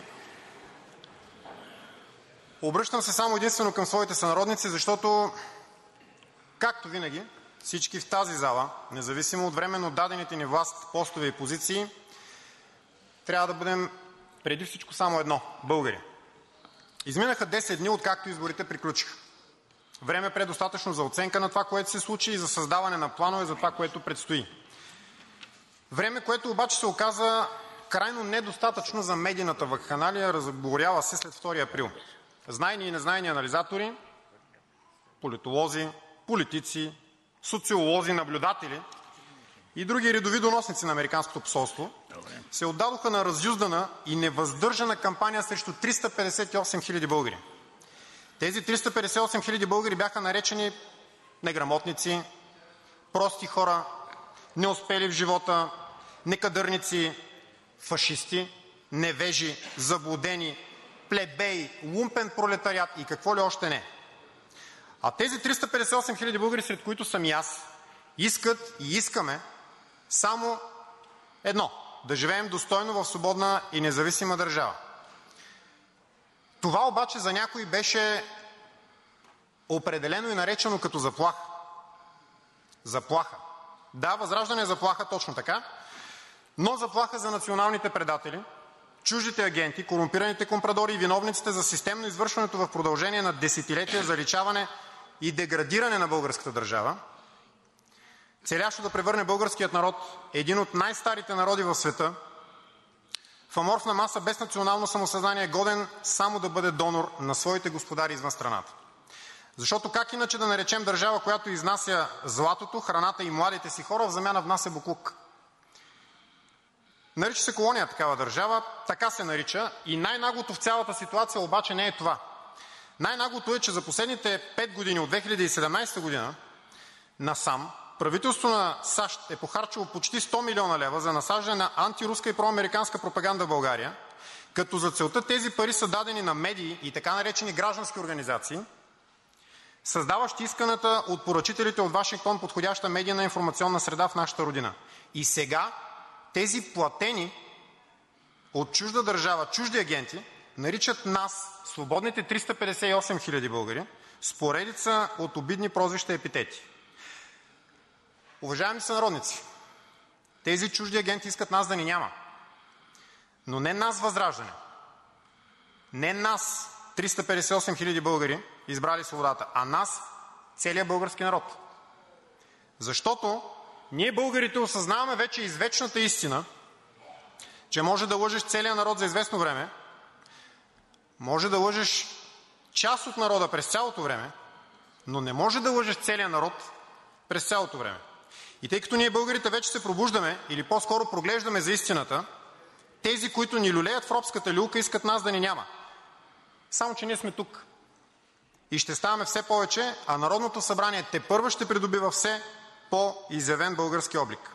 обръщам се само единствено към своите сънародници, защото, както винаги, всички в тази зала, независимо от временно дадените ни власт, постове и позиции, трябва да бъдем преди всичко само едно – българи. Изминаха 10 дни, откакто изборите приключиха. Време предостатъчно за оценка на това, което се случи, и за създаване на планове за това, което предстои. Време, което обаче се оказа крайно недостатъчно за медийната вакханалия, разгоряла се след 2 април. Знайни и незнайни анализатори, политолози, политици, социолози, наблюдатели и други редови доносници на американското посолство се отдадоха на разюздана и невъздържана кампания срещу 358 хиляди българи. Тези 358 хиляди българи бяха наречени неграмотници, прости хора, неуспели в живота, некадърници, фашисти, невежи, заблудени, плебеи, лумпен пролетариат и какво ли още не. А тези 358 хиляди българи, сред които съм и аз, искат и искаме само едно – да живеем достойно в свободна и независима държава. Това обаче за някои беше определено и наречено като заплаха. Заплаха. Да, ВЪЗРАЖДАНЕ е заплаха, точно така, но заплаха за националните предатели, чуждите агенти, корумпираните компрадори и виновниците за системно извършването в продължение на десетилетия заличаване и деградиране на българската държава, целящо да превърне българският народ един от най-старите народи в света в аморфна маса без национално самосъзнание, годен само да бъде донор на своите господари извън страната. Защото как иначе да наречем държава, която изнася златото, храната и младите си хора, в замяна внася боклук? Нарича се колония такава държава, така се нарича, и най-наглото в цялата ситуация обаче не е това. Най-наглото е, че за последните 5 години, от 2017 година насам, правителството на САЩ е похарчило почти 100 милиона лева за насаждане на антируска и проамериканска пропаганда в България, като за целта тези пари са дадени на медии и така наречени граждански организации, създаващи исканата от поръчителите от Вашингтон подходяща медийна информационна среда в нашата родина. И сега тези платени от чужда държава чужди агенти наричат нас, свободните 358 хиляди българи, с поредица от обидни прозвища и епитети. Уважаеми сънародници, тези чужди агенти искат нас да ни няма. Но не нас ВЪЗРАЖДАНЕ, не нас 358 хиляди българи, избрали свободата, а нас, целия български народ. Защото ние българите осъзнаваме вече извечната истина, че може да лъжеш целия народ за известно време, може да лъжеш част от народа през цялото време, но не може да лъжеш целия народ през цялото време. И тъй като ние българите вече се пробуждаме, или по-скоро проглеждаме за истината, тези, които ни люлеят в робската люлка, искат нас да ни няма. Само че ние сме тук и ще ставаме все повече, а Народното събрание тепърва ще придобива все по-изявен български облик.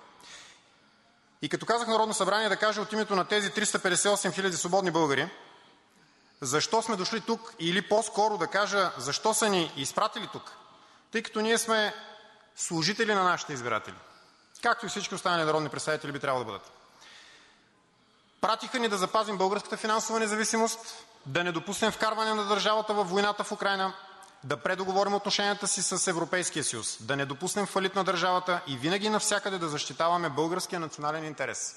И като казах Народно събрание, да кажа от името на тези 358 хиляди свободни българи, защо сме дошли тук, или по-скоро да кажа защо са ни изпратили тук. Тъй като ние сме служители на нашите избиратели, както и всички останали народни представители би трябвало да бъдат. Пратиха ни да запазим българската финансова независимост, да не допуснем вкарване на държавата във войната в Украйна, да предоговорим отношенията си с Европейския съюз, да не допуснем фалит на държавата и винаги и навсякъде да защитаваме българския национален интерес.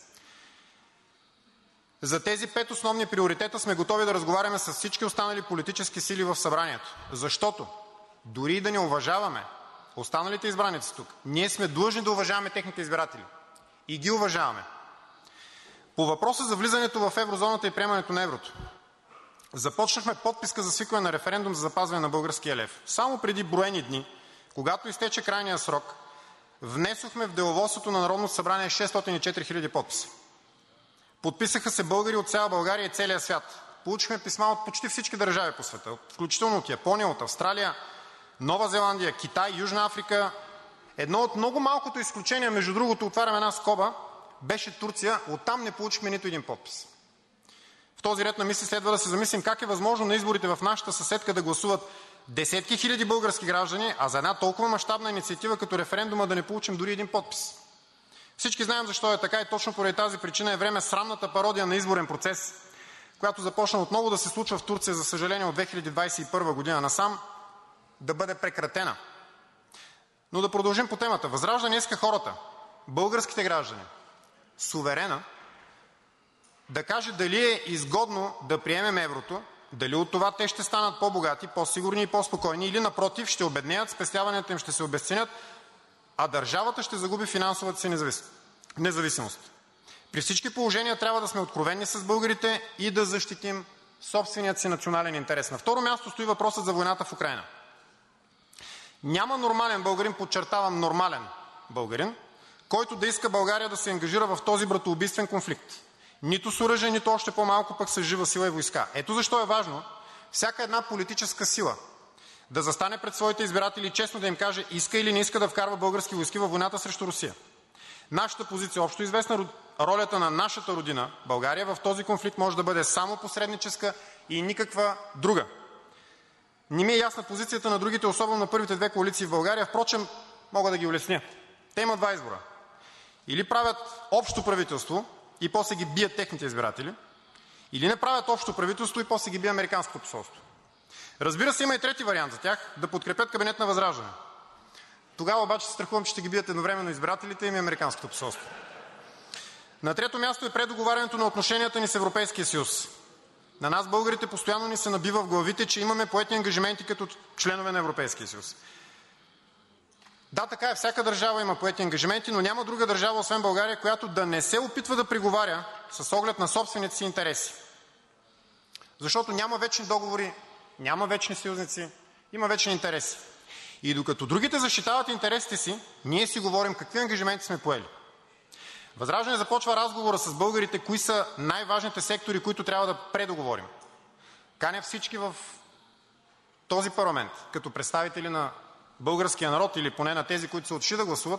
За тези 5 основни приоритета сме готови да разговаряме с всички останали политически сили в Събранието, защото дори и да не уважаваме останалите избраници тук, ние сме длъжни да уважаваме техните избиратели и ги уважаваме. По въпроса за влизането в еврозоната и приемането на еврото. Започнахме подписка за свикване на референдум за запазване на българския лев. Само преди броени дни, когато изтече крайния срок, внесохме в деловодството на Народното събрание 604 хиляди подписа. Подписаха се българи от цяла България и целия свят. Получихме писма от почти всички държави по света, включително от Япония, от Австралия, Нова Зеландия, Китай, Южна Африка. Едно от много малкото изключения, между другото, отварям една скоба, беше Турция. Оттам не получихме нито един подпис. В този ред на мисли следва да се замислим как е възможно на изборите в нашата съседка да гласуват десетки хиляди български граждани, а за една толкова мащабна инициатива като референдума да не получим дори един подпис. Всички знаем защо е така и точно поради тази причина е време срамната пародия на изборен процес, която започна отново да се случва в Турция, за съжаление, от 2021 година насам, да бъде прекратена. Но да продължим по темата. ВЪЗРАЖДАНЕ иска хората, българските граждани, суверена, да каже дали е изгодно да приемем еврото, дали от това те ще станат по-богати, по-сигурни и по-спокойни, или напротив ще обеднеят, спестяванията им ще се обезценят, а държавата ще загуби финансовата си независимост. При всички положения трябва да сме откровени с българите и да защитим собственият си национален интерес. На второ място стои въпросът за войната в Украйна. Няма нормален българин, подчертавам нормален българин, който да иска България да се ангажира в този братоубийствен конфликт. Нито с оръжие, нито още по-малко пък с жива сила и войска. Ето защо е важно всяка една политическа сила да застане пред своите избиратели и честно да им каже иска или не иска да вкарва български войски във войната срещу Русия. Нашата позиция, общо известна, ролята на нашата родина България в този конфликт може да бъде само посредническа и никаква друга. Не ми е ясна позицията на другите, особено на първите две коалиции в България. Впрочем, мога да ги улесня. Те имат два избора. Или правят общо правителство и после ги бият техните избиратели, или не правят общо правителство и после ги бие американското посолство. Разбира се, има и трети вариант за тях – да подкрепят кабинет на ВЪЗРАЖДАНЕ. Тогава обаче се страхувам, че ще ги бият едновременно избирателите им и американското посолство. На трето място е предоговарянето на отношенията ни с Европейския съюз. На нас, българите, постоянно ни се набива в главите, че имаме поети ангажименти като членове на Европейския съюз. Да, така е, всяка държава има поети ангажименти, но няма друга държава, освен България, която да не се опитва да преговаря с оглед на собствените си интереси. Защото няма вечни договори, няма вечни съюзници, има вечни интереси. И докато другите защитават интересите си, ние си говорим какви ангажименти сме поели. ВЪЗРАЖДАНЕ започва разговора с българите кои са най-важните сектори, които трябва да предоговорим. Каня всички в този парламент, като представители на българския народ или поне на тези, които са отишли да гласуват,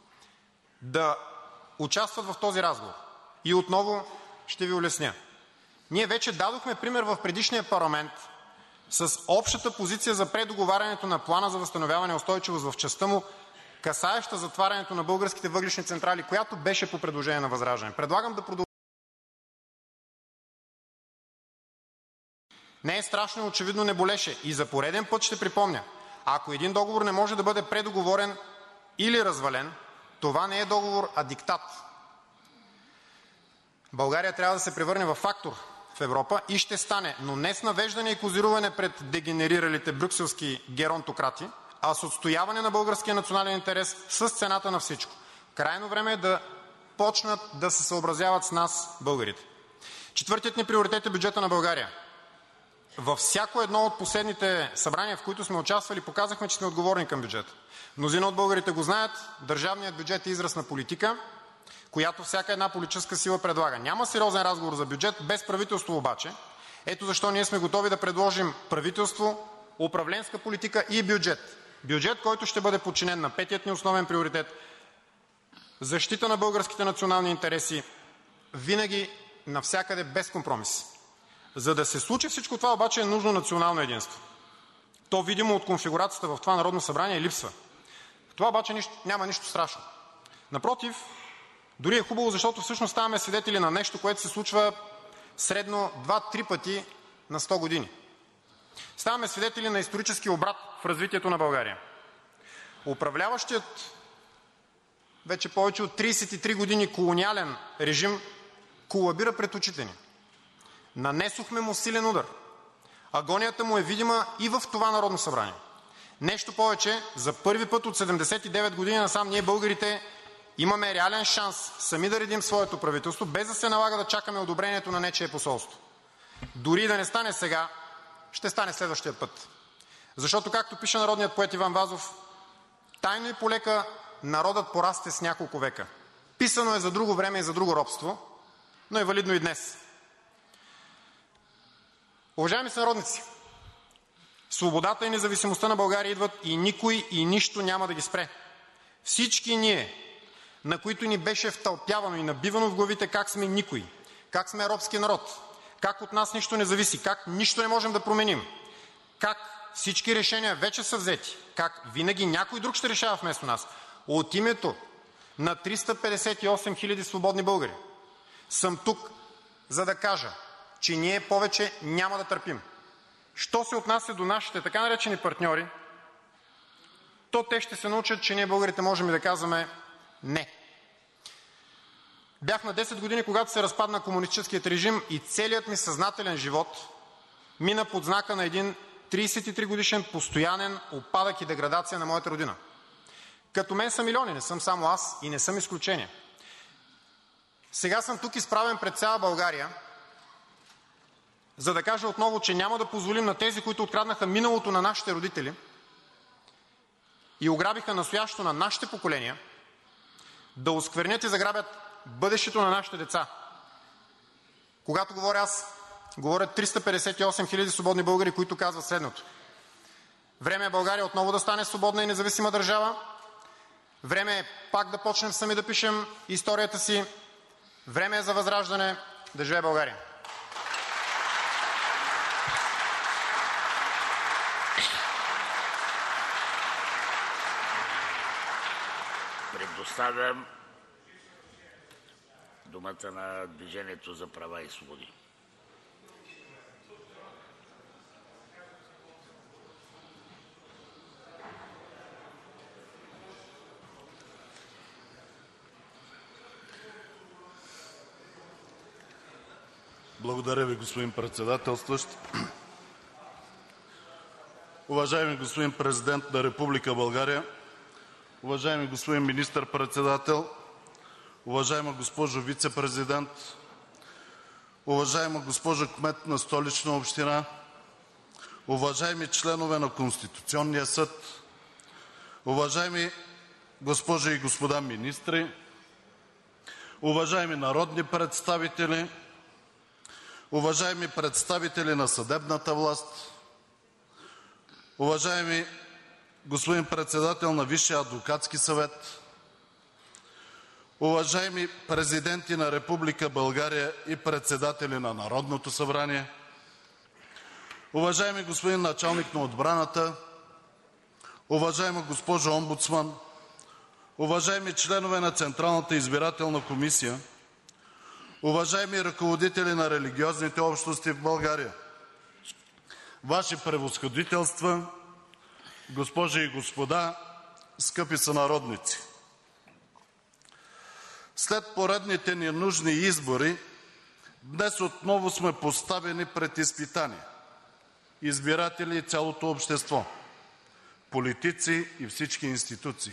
да участват в този разговор. И отново ще ви улесня. Ние вече дадохме пример в предишния парламент с общата позиция за предоговарянето на Плана за възстановяване и устойчивост в частта му, касаеща затварянето на българските въглищни централи, която беше по предложение на ВЪЗРАЖДАНЕ. Предлагам да продължим. Не е страшно и очевидно не болеше. И за пореден път ще припомня, ако един договор не може да бъде предоговорен или развален, това не е договор, а диктат. България трябва да се превърне във фактор в Европа и ще стане, но не с навеждане и козируване пред дегенериралите брюкселски геронтократи, а с отстояване на българския национален интерес с цената на всичко. Крайно време е да почнат да се съобразяват с нас, българите. Четвъртият ни приоритет е бюджета на България. Във всяко едно от последните събрания, в които сме участвали, показахме, че сме отговорни към бюджета. Мнозина от българите го знаят. Държавният бюджет е израз на политика, която всяка една политическа сила предлага. Няма сериозен разговор за бюджет без правителство обаче. Ето защо ние сме готови да предложим правителство, управленска политика и бюджет. Бюджет, който ще бъде подчинен на петият ни основен приоритет – защита на българските национални интереси, винаги, навсякъде, без компромис. За да се случи всичко това обаче е нужно национално единство. То видимо от конфигурацията в това Народно събрание липсва. В това обаче няма нищо страшно. Напротив, дори е хубаво, защото всъщност ставаме свидетели на нещо, което се случва средно 2-3 пъти на 100 години. Ставаме свидетели на исторически обрат в развитието на България. Управляващият вече повече от 33 години колониален режим колабира пред очите ни. Нанесохме му силен удар. Агонията му е видима и в това Народно събрание. Нещо повече, за първи път от 79 години насам ние, българите, имаме реален шанс сами да редим своето правителство, без да се налага да чакаме одобрението на нечие посолство. Дори и да не стане сега, ще стане следващия път. Защото, както пише народният поет Иван Вазов, тайно и полека народът порасте с няколко века. Писано е за друго време и за друго робство, но е валидно и днес. Уважаеми сънародници, свободата и независимостта на България идват и никой и нищо няма да ги спре. Всички ние, на които ни беше втълпявано и набивано в главите как сме никой, как сме робски народ, как от нас нищо не зависи, как нищо не можем да променим, как всички решения вече са взети, как винаги някой друг ще решава вместо нас, от името на 358 хиляди свободни българи съм тук, за да кажа, че ние повече няма да търпим. Що се отнася до нашите така наречени партньори, то те ще се научат, че ние българите можем и да казваме не. Бях на 10 години, когато се разпадна комунистическият режим и целият ми съзнателен живот мина под знака на един 33-годишен постоянен упадък и деградация на моята родина. Като мен са милиони, не съм само аз и не съм изключение. Сега съм тук изправен пред цяла България, за да кажа отново, че няма да позволим на тези, които откраднаха миналото на нашите родители и ограбиха настоящето на нашите поколения, да осквернят и заграбят бъдещето на нашите деца. Когато говоря аз, говорят 358 хиляди свободни българи, които казват следното: време е България отново да стане свободна и независима държава, време е пак да почнем сами да пишем историята си, време е за възраждане. Да живее България! Предоставям думата на Движението за права и свободи. Благодаря Ви, господин Председателстващ. Уважаеми господин Президент на Република България, уважаеми господин Министър-председател, уважаема госпожо Вицепрезидент, уважаема госпожо Кмет на Столична община, уважаеми членове на Конституционния съд, уважаеми госпожи и господа министри, уважаеми народни представители, уважаеми представители на съдебната власт, уважаеми господин Председател на Висшия адвокатски съвет, уважаеми президенти на Република България и председатели на Народното събрание, уважаеми господин Началник на отбраната, уважаема госпожо Омбудсман, уважаеми членове на Централната избирателна комисия, уважаеми ръководители на религиозните общности в България, Ваши Превъзходителства, госпожи и господа, скъпи сънародници! След поредните ненужни избори днес отново сме поставени пред изпитание – избиратели и цялото общество, политици и всички институции.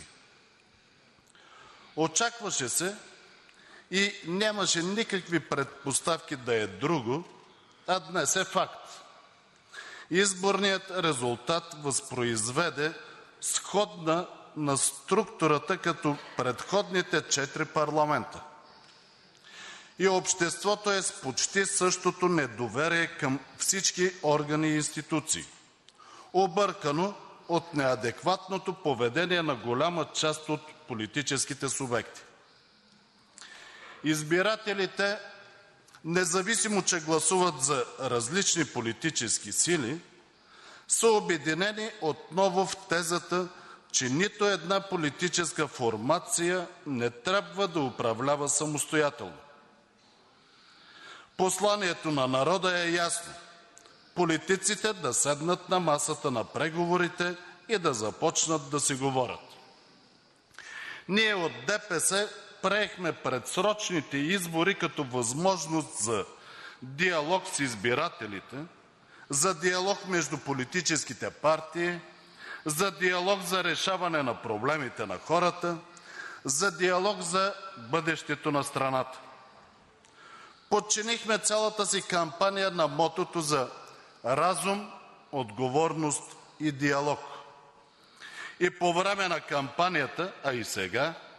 Очакваше се и нямаше никакви предпоставки да е друго, а днес е факт. Изборният резултат възпроизведе сходна на структурата като предходните 4 парламента. И обществото е с почти същото недоверие към всички органи и институции, объркано от неадекватното поведение на голяма част от политическите субекти. Избирателите, независимо че гласуват за различни политически сили, са обединени отново в тезата, че нито една политическа формация не трябва да управлява самостоятелно. Посланието на народа е ясно – политиците да седнат на масата на преговорите и да започнат да си говорят. Ние от ДПС приехме предсрочните избори като възможност за диалог с избирателите, за диалог между политическите партии, за диалог за решаване на проблемите на хората, за диалог за бъдещето на страната. Подчинихме цялата си кампания на мотото за разум, отговорност и диалог. И по време на кампанията, а и сега,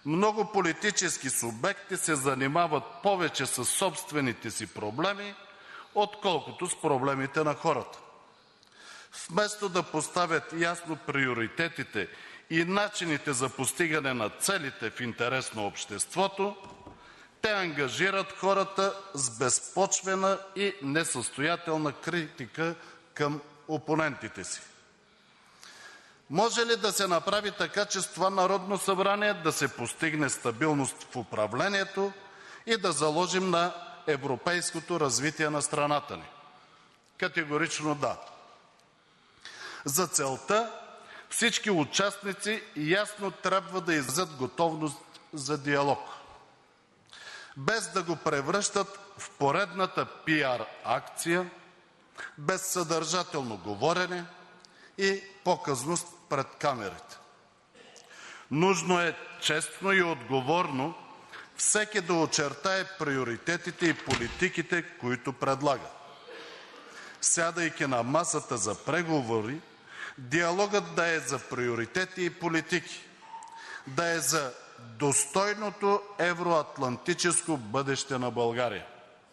Много политически субекти се занимават повече със собствените си проблеми, отколкото с проблемите на хората. Вместо да поставят ясно приоритетите и начините за постигане на целите в интерес на обществото, те ангажират хората с безпочвена и несъстоятелна критика към опонентите си. Може ли да се направи така, че с това Народно събрание да се постигне стабилност в управлението и да заложим на европейското развитие на страната ни? Категорично да. За целта всички участници ясно трябва да изразят готовност за диалог, без да го превръщат в поредната пиар акция, без съдържателно говорене и показност пред камерите. Нужно е честно и отговорно всеки да очертае приоритетите и политиките, които предлага. Сядайки на масата за преговори, диалогът да е за приоритети и политики, да е за достойното евроатлантическо бъдеще на България.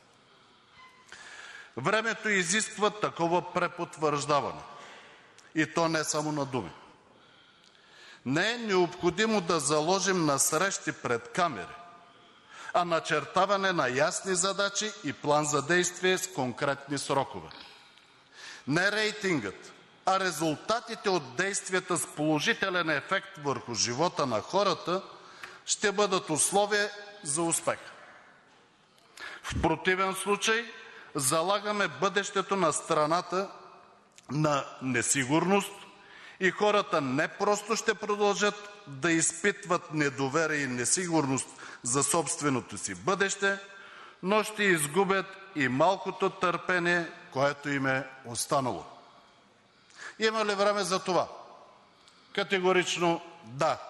Времето изисква такова препотвърждаване, и то не само на думи. Не е необходимо да заложим на срещи пред камери, а начертаване на ясни задачи и план за действие с конкретни срокове. Не рейтингът, а резултатите от действията с положителен ефект върху живота на хората ще бъдат условие за успех. В противен случай залагаме бъдещето на страната на несигурност и хората не просто ще продължат да изпитват недоверие и несигурност за собственото си бъдеще, но ще изгубят и малкото търпение, което им е останало. Има ли време за това? Категорично да.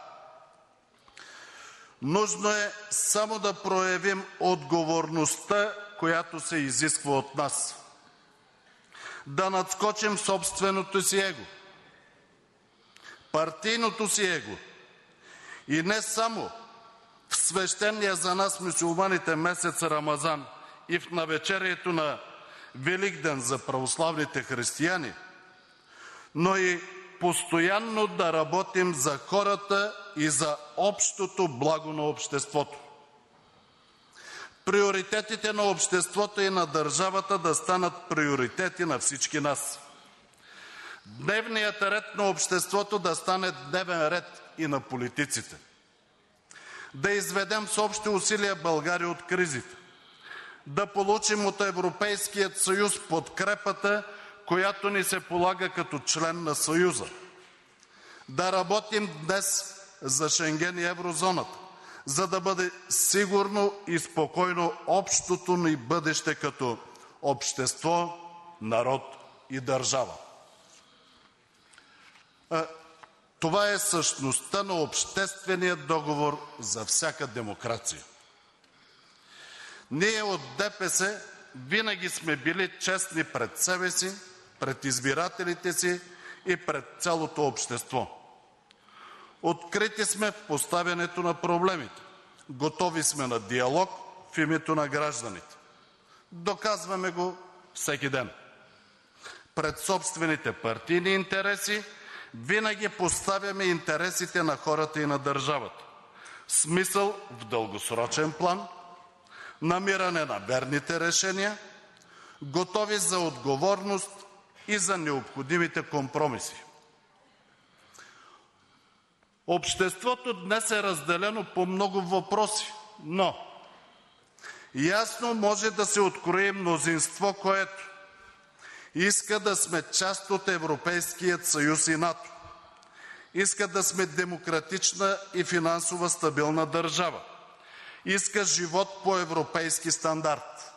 Нужно е само да проявим отговорността, която се изисква от нас. Да надскочим собственото си его, партийното си его и не само в свещения за нас мюсюлманите месец Рамазан и в навечерието на Великден за православните християни, но и постоянно да работим за хората и за общото благо на обществото. Приоритетите на обществото и на държавата да станат приоритети на всички нас. Дневният ред на обществото да стане дневен ред и на политиците. Да изведем с общи усилия България от кризите. Да получим от Европейския съюз подкрепата, която ни се полага като член на Съюза. Да работим днес за Шенген и еврозоната, за да бъде сигурно и спокойно общото ни бъдеще като общество, народ и държава. Това е същността на обществения договор за всяка демокрация. Ние от ДПС винаги сме били честни пред себе си, пред избирателите си и пред цялото общество. Открити сме в поставянето на проблемите. Готови сме на диалог в името на гражданите. Доказваме го всеки ден. Пред собствените партийни интереси винаги поставяме интересите на хората и на държавата. Смисъл в дългосрочен план, намиране на верните решения, готови за отговорност и за необходимите компромиси. Обществото днес е разделено по много въпроси, но ясно може да се открои мнозинство, което иска да сме част от Европейския съюз и НАТО, иска да сме демократична и финансово стабилна държава, иска живот по европейски стандарт.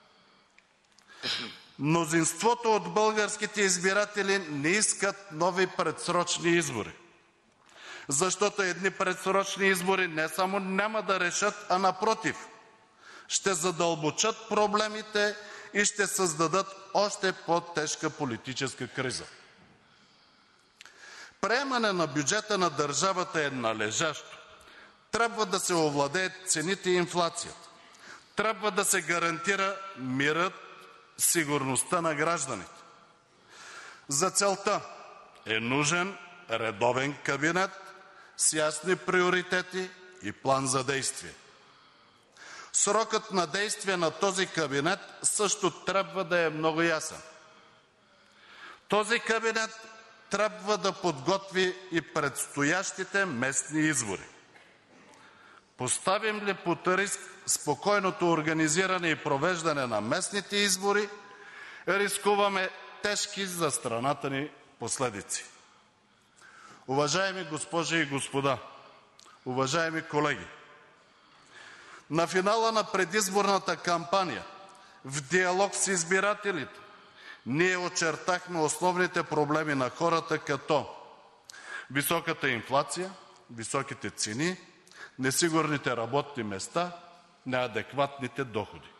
Мнозинството от българските избиратели не искат нови предсрочни избори, защото едни предсрочни избори не само няма да решат, а напротив, ще задълбочат проблемите и ще създадат още по-тежка политическа криза. Приемане на бюджета на държавата е належащо, Трябва да се овладеят цените и инфлацията. Трябва да се гарантира мирът, сигурността на гражданите. За целта е нужен редовен кабинет с ясни приоритети и план за действие. Срокът на действие на този кабинет също трябва да е много ясен. Този кабинет трябва да подготви и предстоящите местни избори. Поставим ли под риск спокойното организиране и провеждане на местните избори, рискуваме тежки за страната ни последици. Уважаеми госпожи и господа, уважаеми колеги, на финала на предизборната кампания, в диалог с избирателите, ние очертахме основните проблеми на хората, като високата инфлация, високите цени, несигурните работни места, неадекватните доходи.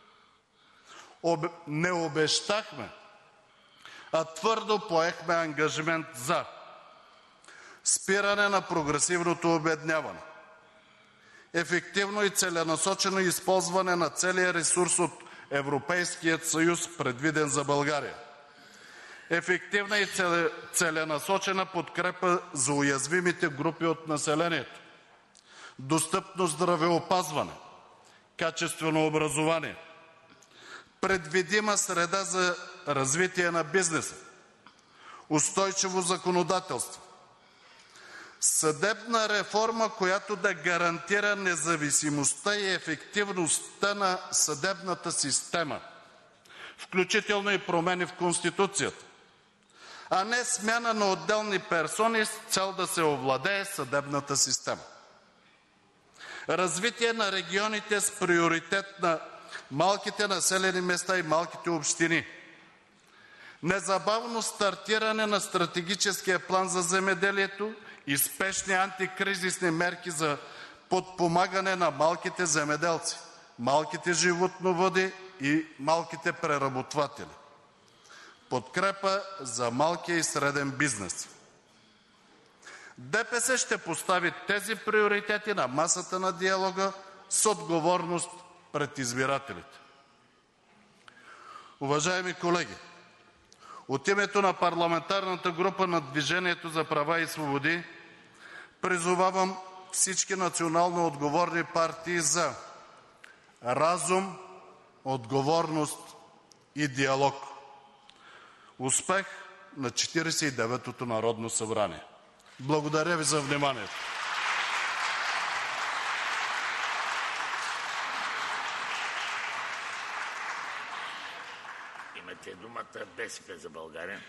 Не обещахме, а твърдо поехме ангажимент за спиране на прогресивното обедняване, ефективно и целенасочено използване на целия ресурс от Европейския съюз, предвиден за България, ефективна и целенасочена подкрепа за уязвимите групи от населението, достъпно здравеопазване, качествено образование, предвидима среда за развитие на бизнеса, устойчиво законодателство, съдебна реформа, която да гарантира независимостта и ефективността на съдебната система, включително и промени в Конституцията, а не смяна на отделни персони с цел да се овладее съдебната система. Развитие на регионите с приоритет на малките населени места и малките общини. Незабавно стартиране на стратегическия план за земеделието и спешни антикризисни мерки за подпомагане на малките земеделци, малките животновъди и малките преработватели. Подкрепа за малкия и среден бизнес. ДПС ще постави тези приоритети на масата на диалога с отговорност пред избирателите. Уважаеми колеги, от името на парламентарната група на „Движението за права и свободи“ призовавам всички национално отговорни партии за разум, отговорност и диалог. Успех на 49-ото народно събрание! Благодаря ви за вниманието. Имате думата БСП за България.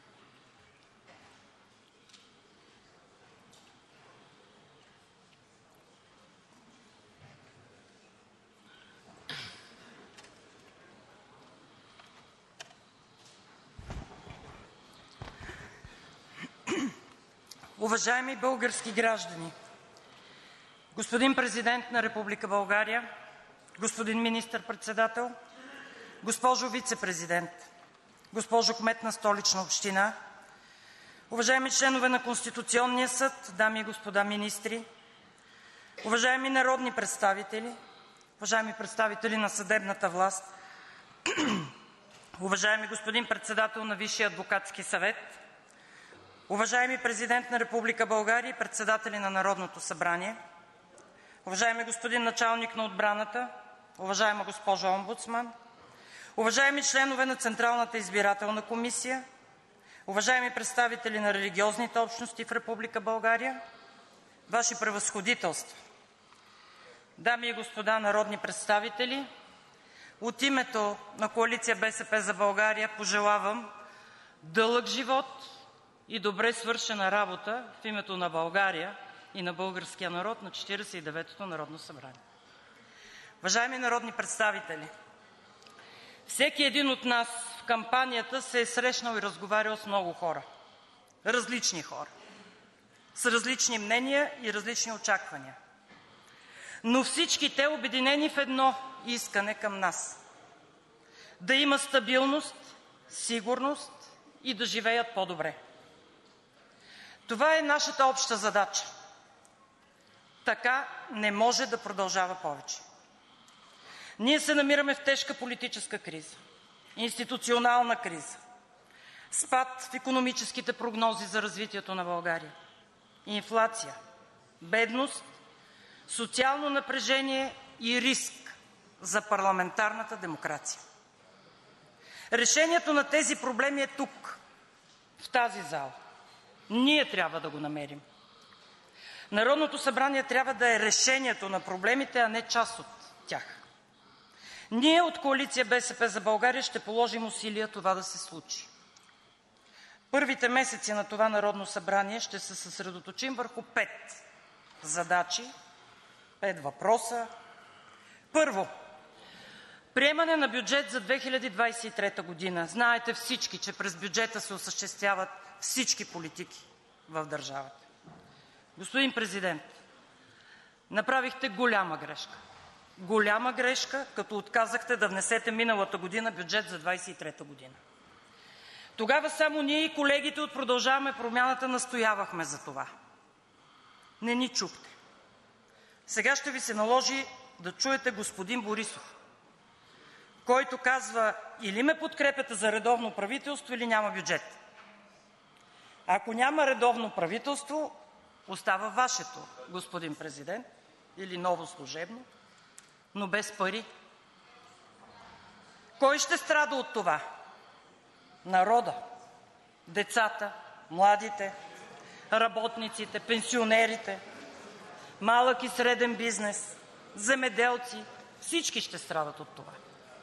Уважаеми български граждани, господин Президент на Република България, господин Министър-председател, госпожо Вицепрезидент, госпожо Кмет на Столична община, уважаеми членове на Конституционния съд, дами и господа министри, уважаеми народни представители, уважаеми представители на съдебната власт, уважаеми господин Председател на Висшия адвокатски съвет, уважаеми Президент на Република България и председатели на Народното събрание, уважаеми господин Началник на отбраната, уважаема госпожо Омбудсман, уважаеми членове на Централната избирателна комисия, уважаеми представители на религиозните общности в Република България, Ваши превъзходителства, дами и господа народни представители, от името на Коалиция „БСП за България“ пожелавам дълъг живот и добре свършена работа в името на България и на българския народ на 49-ото народно събрание. Уважаеми народни представители, всеки един от нас в кампанията се е срещнал и разговарял с много хора, различни хора, с различни мнения и различни очаквания, но всички те обединени в едно искане към нас – да има стабилност, сигурност и да живеят по-добре. Това е нашата обща задача. Така не може да продължава повече. Ние се намираме в тежка политическа криза, институционална криза, спад в икономическите прогнози за развитието на България, инфлация, бедност, социално напрежение и риск за парламентарната демокрация. Решението на тези проблеми е тук, в тази зала. Ние трябва да го намерим. Народното събрание трябва да е решението на проблемите, а не част от тях. Ние от Коалиция „БСП за България“ ще положим усилия това да се случи. Първите месеци на това Народно събрание ще се съсредоточим върху 5 задачи, 5 въпроса. Първо, приемане на бюджет за 2023 година. Знаете всички, че през бюджета се осъществяват всички политики в държавата. Господин Президент, направихте голяма грешка. Голяма грешка, като отказахте да внесете миналата година бюджет за 2023 година. Тогава само ние и колегите от „Продължаваме Промяната“ настоявахме за това. Не ни чухте. Сега ще Ви се наложи да чуете господин Борисов, който казва: или ме подкрепяте за редовно правителство, или няма бюджет. Ако няма редовно правителство, остава Вашето, господин Президент, или ново служебно, но без пари. Кой ще страда от това? Народът, децата, младите, работниците, пенсионерите, малък и среден бизнес, земеделци – всички ще страдат от това.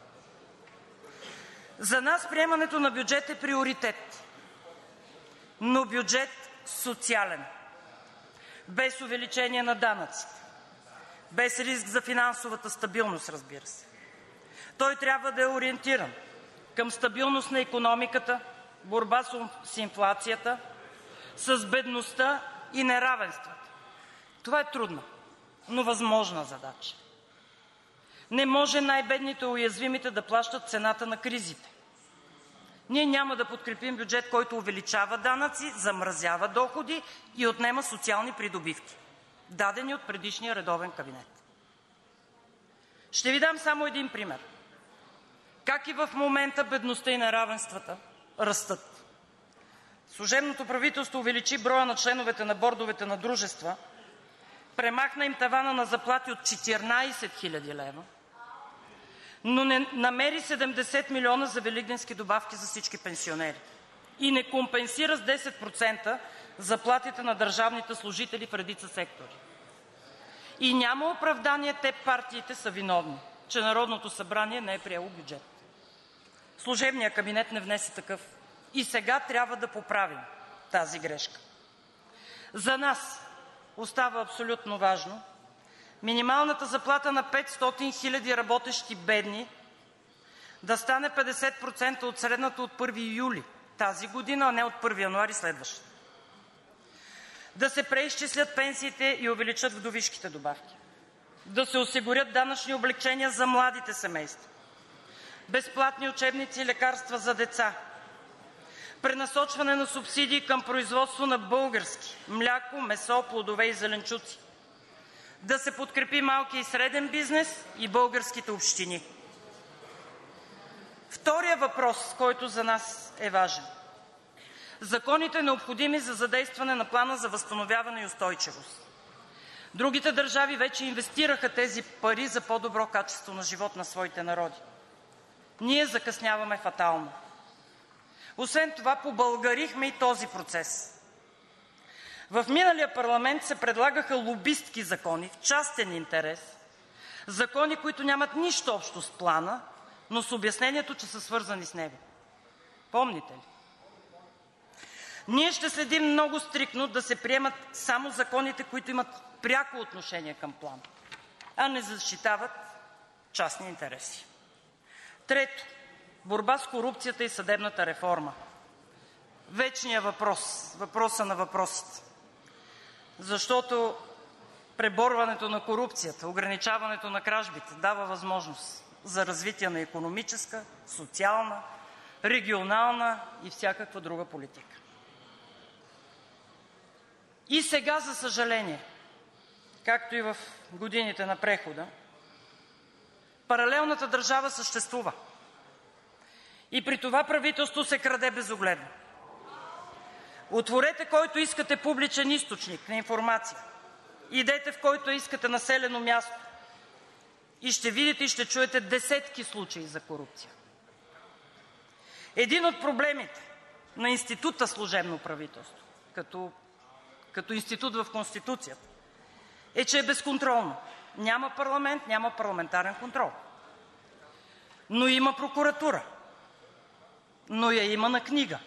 За нас приемането на бюджет е приоритет, но бюджет социален, без увеличение на данъците, без риск за финансовата стабилност, разбира се. Той трябва да е ориентиран към стабилност на икономиката, борба с инфлацията, с бедността и неравенствата. Това е трудна, но възможна задача. Не може най-бедните и уязвимите да плащат цената на кризите. Ние няма да подкрепим бюджет, който увеличава данъци, замразява доходи и отнема социални придобивки, дадени от предишния редовен кабинет. Ще Ви дам само един пример как и в момента бедността и неравенствата растат. Служебното правителство увеличи броя на членовете на бордовете на дружества, премахна им тавана на заплати от 14 000 лева, но не намери 70 милиона за великденски добавки за всички пенсионери и не компенсира с 10% заплатите на държавните служители в редица сектори. И няма оправдание те партиите са виновни, че Народното събрание не е приело бюджет. Служебният кабинет не внесе такъв и сега трябва да поправим тази грешка. За нас остава абсолютно важно минималната заплата на 500 000 работещи бедни да стане 50% от средната от 1 юли тази година, а не от 1 януари следващата. Да се преизчислят пенсиите и увеличат вдовишките добавки. Да се осигурят данъчни облекчения за младите семейства. Безплатни учебници и лекарства за деца. Пренасочване на субсидии към производство на български мляко, месо, плодове и зеленчуци. Да се подкрепи малкия и среден бизнес и българските общини. Вторият въпрос, който за нас е важен. Законите, необходими за задействане на Плана за възстановяване и устойчивост. Другите държави вече инвестираха тези пари за по-добро качество на живот на своите народи. Ние закъсняваме фатално. Освен това, побългарихме и този процес. В миналия парламент се предлагаха лобистки закони в частен интерес, закони, които нямат нищо общо с Плана, но с обяснението, че са свързани с него. Помните ли? Ние ще следим много стриктно да се приемат само законите, които имат пряко отношение към Плана, а не защитават частни интереси. Трето, борба с корупцията и съдебната реформа. Вечният въпрос, въпросът на въпросите. Защото преборването на корупцията, ограничаването на кражбите дава възможност за развитие на икономическа, социална, регионална и всякаква друга политика. И сега, за съжаление, както и в годините на прехода, паралелната държава съществува и при това правителство се краде безогледно. Отворете който искате публичен източник на информация, идете в който искате населено място и ще видите и ще чуете десетки случаи за корупция. Един от проблемите на института служебно правителство, като институт в Конституцията, е, че е безконтролно. Няма парламент, няма парламентарен контрол. Но има прокуратура. Но я има на книга.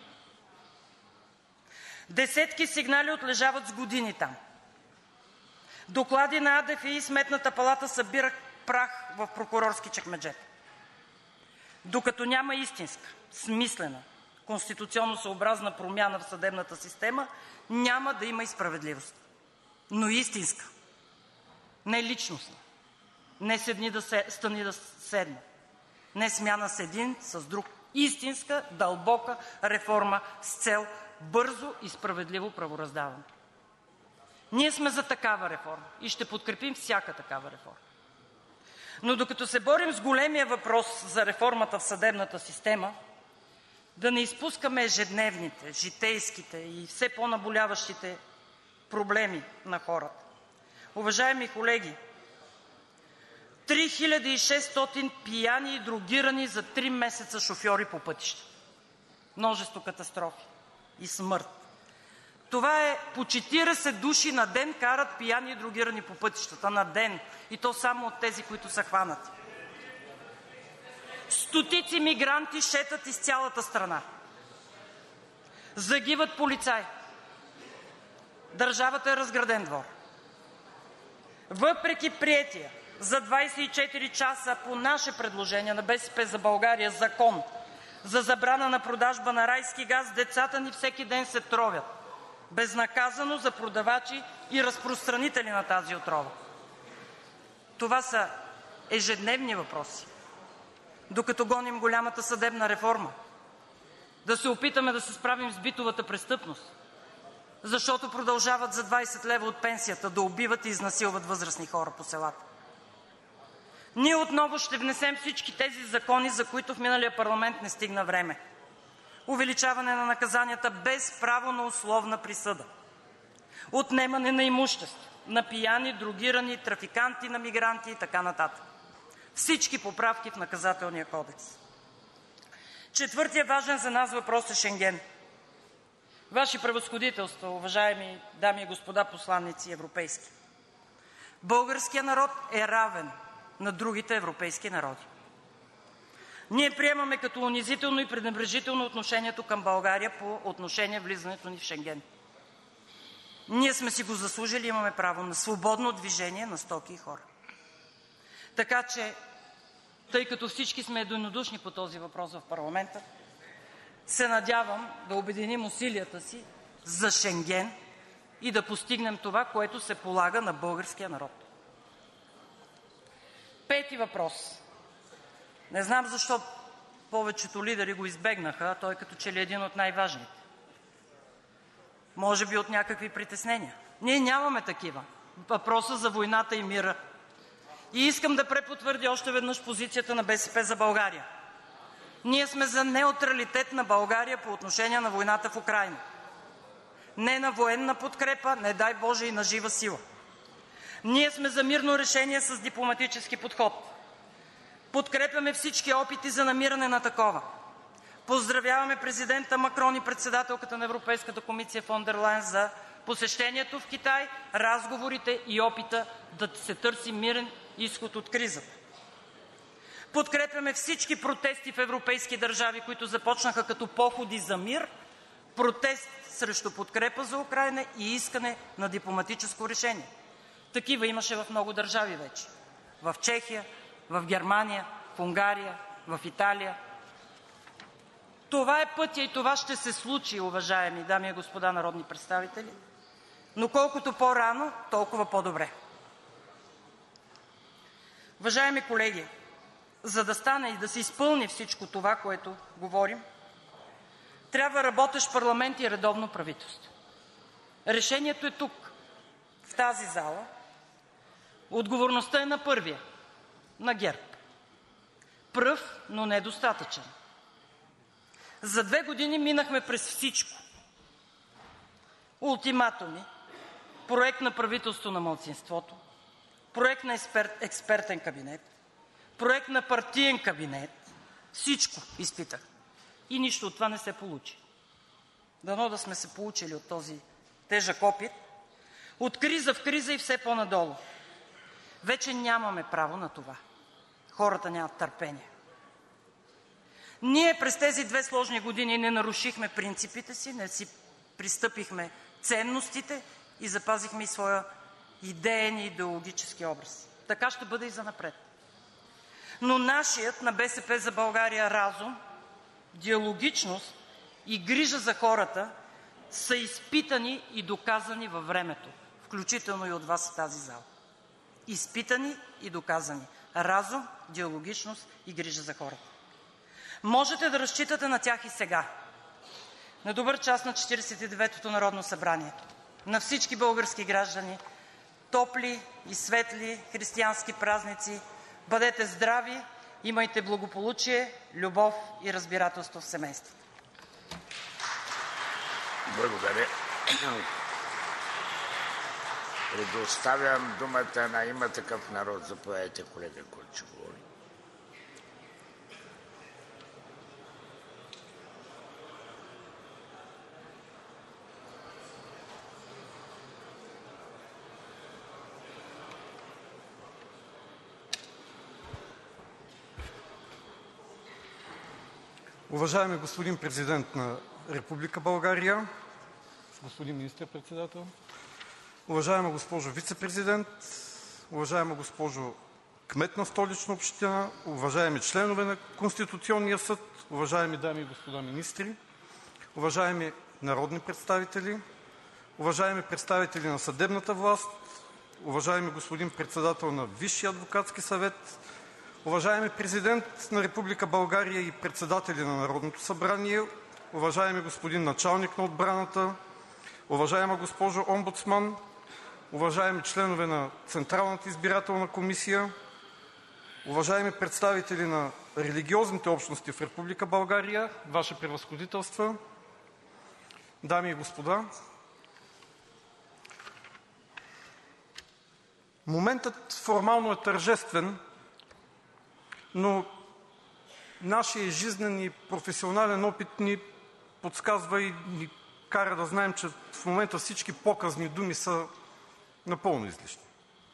Десетки сигнали отлежават с години там. Доклади на АДФИ и Сметната палата събират прах в прокурорски чекмеджета. Докато няма истинска, смислена, конституционно съобразна промяна в съдебната система, няма да има и справедливост. Но истинска. Не личностна. Не стани да седна. Не смяна с един, с друг. Истинска, дълбока реформа с цел бързо и справедливо правораздаване. Ние сме за такава реформа и ще подкрепим всяка такава реформа. Но докато се борим с големия въпрос за реформата в съдебната система, да не изпускаме ежедневните, житейските и все по-наболяващите проблеми на хората. Уважаеми колеги, 3600 пияни и дрогирани за 3 месеца шофьори по пътища. Множество катастрофи и смърт. Това е по 40 души на ден карат пияни и дрогирани по пътищата. На ден. И то само от тези, които са хванати. Стотици мигранти шетат из цялата страна. Загиват полицаи. Държавата е разграден двор. Въпреки приетия за 24 часа по наше предложение на БСП за България закон за забрана на продажба на райски газ, децата ни всеки ден се тровят безнаказано за продавачи и разпространители на тази отрова. Това са ежедневни въпроси. Докато гоним голямата съдебна реформа, да се опитаме да се справим с битовата престъпност, защото продължават за 20 лева от пенсията да убиват и изнасилват възрастни хора по селата. Ние отново ще внесем всички тези закони, за които в миналия парламент не стигна време. Увеличаване на наказанията без право на условна присъда. Отнемане на имущество на пияни, дрогирани, трафиканти на мигранти и така нататък. Всички поправки в Наказателния кодекс. Четвъртият важен за нас въпрос е Шенген. Ваши превъзходителства, уважаеми дами и господа посланици европейски, българският народ е равен на другите европейски народи. Ние приемаме като унизително и пренебрежително отношението към България по отношение влизането ни в Шенген. Ние сме си го заслужили и имаме право на свободно движение на стоки и хора. Така че, тъй като всички сме единодушни по този въпрос в парламента, се надявам да обединим усилията си за Шенген и да постигнем това, което се полага на българския народ. Пети въпрос. Не знам защо повечето лидери го избегнаха, а той като че ли е един от най-важните. Може би от някакви притеснения. Ние нямаме такива. Въпросът за войната и мира. И искам да препотвърдя още веднъж позицията на БСП за България. Ние сме за неутралитет на България по отношение на войната в Украйна. Не на военна подкрепа, не дай Боже и на жива сила. Ние сме за мирно решение с дипломатически подход. Подкрепяме всички опити за намиране на такова. Поздравяваме президента Макрон и председателката на Европейската комисия фон дер Лайен за посещението в Китай, разговорите и опита да се търси мирен изход от кризата. Подкрепяме всички протести в европейски държави, които започнаха като походи за мир, протест срещу подкрепа за Украйна и искане на дипломатическо решение. Такива имаше в много държави вече. В Чехия, в Германия, в Унгария, в Италия. Това е пътя и това ще се случи, уважаеми дами и господа народни представители, но колкото по-рано, толкова по-добре. Уважаеми колеги, за да стане и да се изпълни всичко това, което говорим, трябва работещ парламент и редовно правителство. Решението е тук, в тази зала, Отговорността е на първия – на ГЕРБ. Пръв, но недостатъчен. За 2 години минахме през всичко – ултиматуми, проект на правителство на малцинството, проект на експертен кабинет, проект на партиен кабинет. Всичко изпитах и нищо от това не се получи. Дано да сме се поучили от този тежък опит. От криза в криза и все по-надолу. Вече нямаме право на това. Хората нямат търпение. Ние през тези 2 сложни години не нарушихме принципите си, не си пристъпихме ценностите и запазихме и своя идеен и идеологически образ. Така ще бъде и занапред. Но нашият, на „БСП за България“, разум, диалогичност и грижа за хората са изпитани и доказани във времето, включително и от Вас в тази зала. Изпитани и доказани. Разум, диалогичност и грижа за хората. Можете да разчитате на тях и сега. На добър час на 49-ото народно събрание. На всички български граждани топли и светли християнски празници! Бъдете здрави, имайте благополучие, любов и разбирателство в семейството. Благодаря. Предоставям думата на „Има такъв народ“. Заповядайте, колега, който ще говори. Уважаеми господин Президент на Република България, господин Министър-председател, уважаема госпожо Вицепрезидент, уважаема госпожо Кмет на Столична община, уважаеми членове на Конституционния съд, уважаеми дами и господа министри, уважаеми народни представители, уважаеми представители на съдебната власт, уважаеми господин Председател на Висшия адвокатски съвет, уважаеми Президент на Република България и председатели на Народното събрание, уважаеми господин Началник на отбраната, уважаема госпожо Омбудсман, уважаеми членове на Централната избирателна комисия, уважаеми представители на религиозните общности в Република България, Ваши превъзходителства, дами и господа! Моментът формално е тържествен, но нашият жизнен и професионален опит ни подсказва и ни кара да знаем, че в момента всички показни думи са напълно излишни.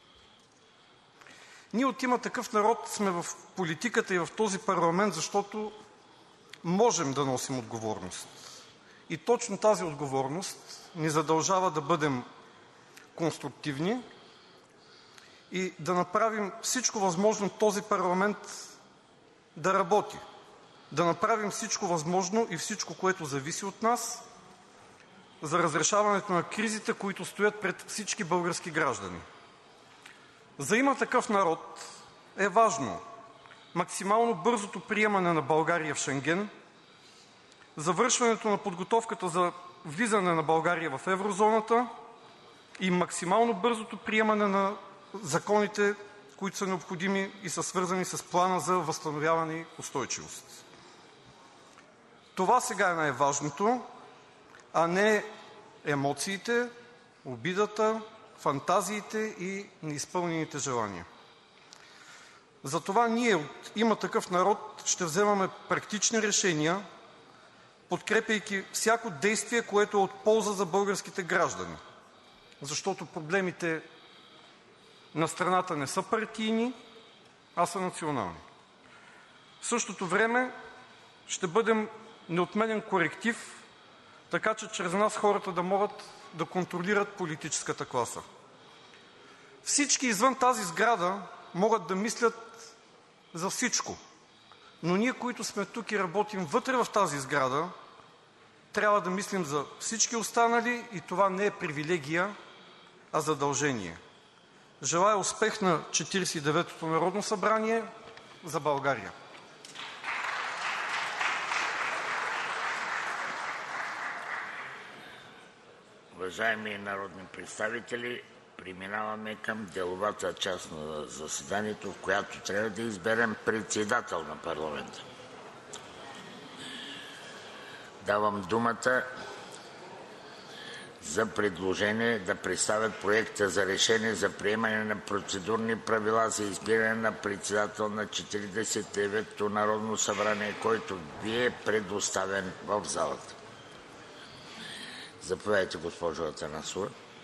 Ние от „Има такъв народ“ сме в политиката и в този парламент, защото можем да носим отговорност. И точно тази отговорност ни задължава да бъдем конструктивни и да направим всичко възможно този парламент да работи, да направим всичко възможно и всичко, което зависи от нас, за разрешаването на кризите, които стоят пред всички български граждани. За „Има такъв народ“ е важно максимално бързото приемане на България в Шенген, завършването на подготовката за влизане на България в еврозоната и максимално бързото приемане на законите, които са необходими и са свързани с Плана за възстановяване и устойчивост. Това сега е най-важното, а не емоциите, обидата, фантазиите и неизпълнените желания. Затова ние от „Има такъв народ“ ще вземаме практични решения, подкрепяйки всяко действие, което е от полза за българските граждани, защото проблемите на страната не са партийни, а са национални. В същото време ще бъдем неотменен коректив, така че чрез нас хората да могат да контролират политическата класа. Всички извън тази сграда могат да мислят за всичко, но ние, които сме тук и работим вътре в тази сграда, трябва да мислим за всички останали и това не е привилегия, а задължение. Желая успех на 49-ото народно събрание за България! Уважаеми народни представители, Преминаваме към деловата част на заседанието, в която трябва да изберем председател на парламента. Давам думата за предложение да представят проекта за решение за приемане на процедурни правила за избиране на председател на 49-то Народно събрание, който ви е предоставен в залата. Заповядайте, госпожо Атанасова.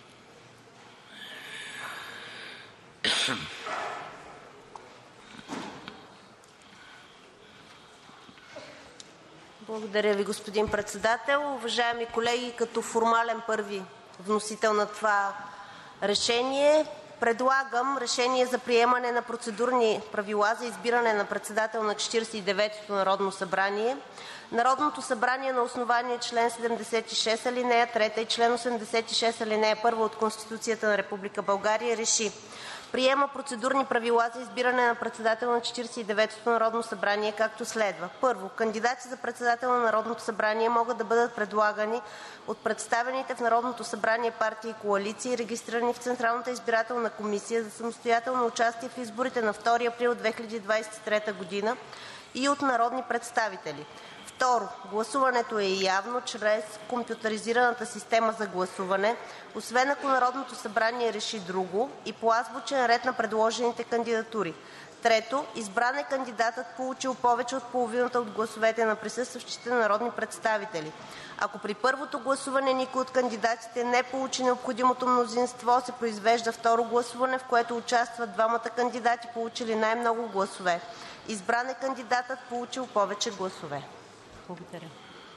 Благодаря Ви, господин Председател. Уважаеми колеги, като формален първи вносител на това решение, предлагам решение за приемане на процедурни правила за избиране на председател на 49-то Народно събрание. Народното събрание на основание чл. 76, ал. 3 и чл. 86, ал. 1 от Конституцията на Република България РЕШИ: Приема процедурни правила за избиране на председател на 49-то Народно събрание, както следва: 1. Кандидати за председател на Народното събрание могат да бъдат предлагани от представените в Народното събрание партии и коалиции, регистрирани в Централната избирателна комисия за самостоятелно участие в изборите на 2 април 2023 г. и от народни представители. 2. Гласуването е явно чрез компютъризираната система за гласуване, освен ако Народното събрание реши друго, и по азбучен ред на предложените кандидатури. 3. Избран е кандидатът, получил повече от половината от гласовете на присъстващите народни представители. Ако при първото гласуване никой от кандидатите не получи необходимото мнозинство, се произвежда второ гласуване, в което участват двамата кандидати, получили най-много гласове. Избран е кандидатът, получил повече гласове. Благодаря.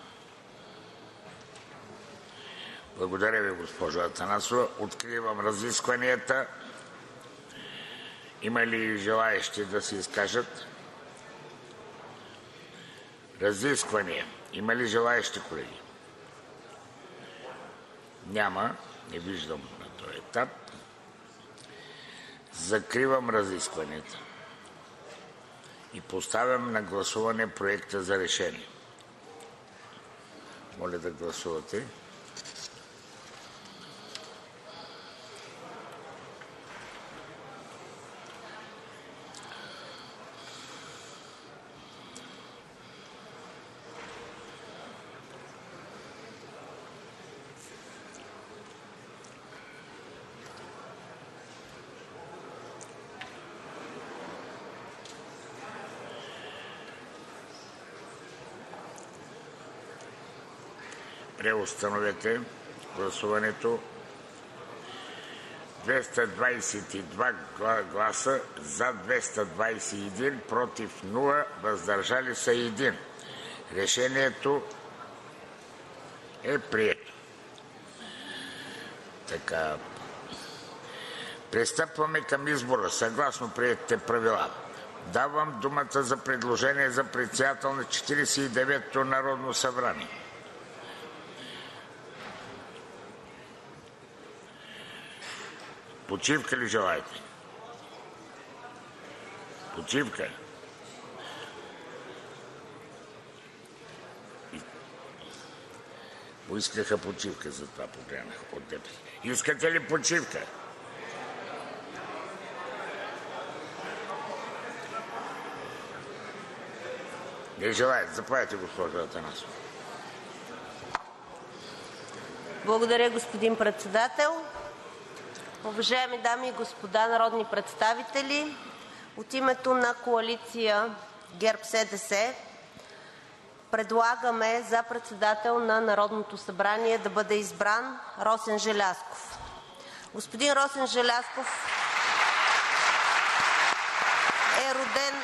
Благодаря Ви, госпожо Атанасова. Откривам разискванията. Има ли желаещи да се изкажат? Разисквания. Има ли желаещи, колеги? Няма. Не виждам на този етап. Закривам разискванията и поставям на гласуване проекта за решение. Моля да гласувате. Преустановете гласуването. 222 гласа за, 221 против, 0 въздържали се 1. Решението е прието. Така. Пристъпваме към избора съгласно приетите правила. Давам думата за предложение за председател на 49-то Народно събрание. Почивка ли желаете? Почивка. Поискаха почивка, затова погледнах от ДПС. Искате ли почивка? Не желаете. Заповядайте, госпожо Атанасова. Благодаря, господин Председател. Уважаеми дами и господа народни представители, от името на коалиция ГЕРБ-СДС предлагаме за председател на Народното събрание да бъде избран Росен Желязков. Господин Росен Желязков е роден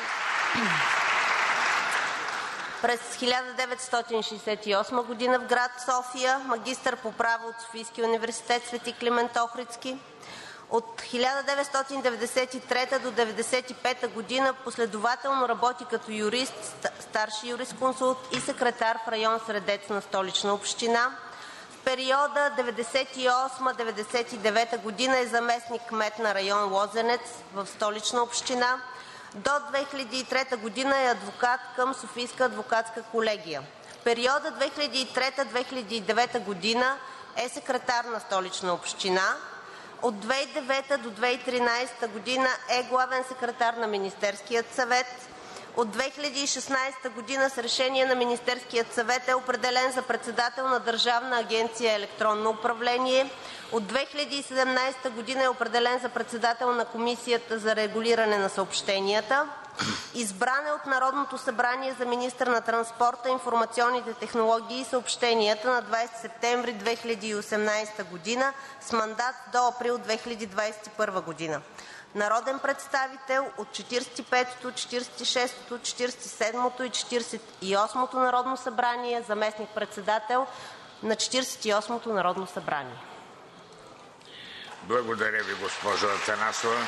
през 1968 г. в град София, магистър по право от Софийския университет „Свети Климент Охридски“. От 1993 до 1995 г. последователно работи като юрист, старши юрисконсулт и секретар в район Средец на Столична община. В периода 1998 – 1999 г. е заместник-кмет на район Лозенец в Столична община. До 2003 г. е адвокат към Софийска адвокатска колегия. В периода 2003 – 2009 г. е секретар на Столична община. От 2009 до 2013 г. е главен секретар на Министерския съвет. От 2016 г. с решение на Министерския съвет е определен за председател на Държавна агенция „Електронно управление“. От 2017 г. е определен за председател на Комисията за регулиране на съобщенията. Избран е от Народното събрание за министър на транспорта, информационните технологии и съобщенията на 20 септември 2018 г. с мандат до април 2021 г. Народен представител от 45-ото, 46-ото, 47-ото и 48-то Народно събрание, заместник-председател на 48-то Народно събрание. Благодаря ви, госпожо Атанасова.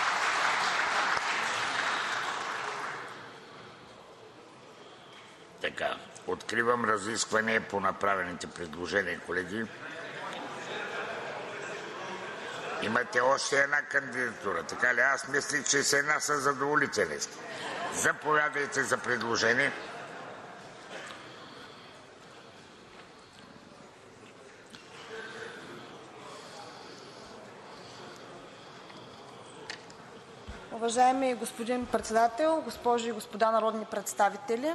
Така, откривам разискване по направените предложения, колеги. Имате още една кандидатура, така ли? Аз мислих, че с една са задоволителни. Заповядайте за предложение. Уважаеми господин Председател, госпожи и господа народни представители!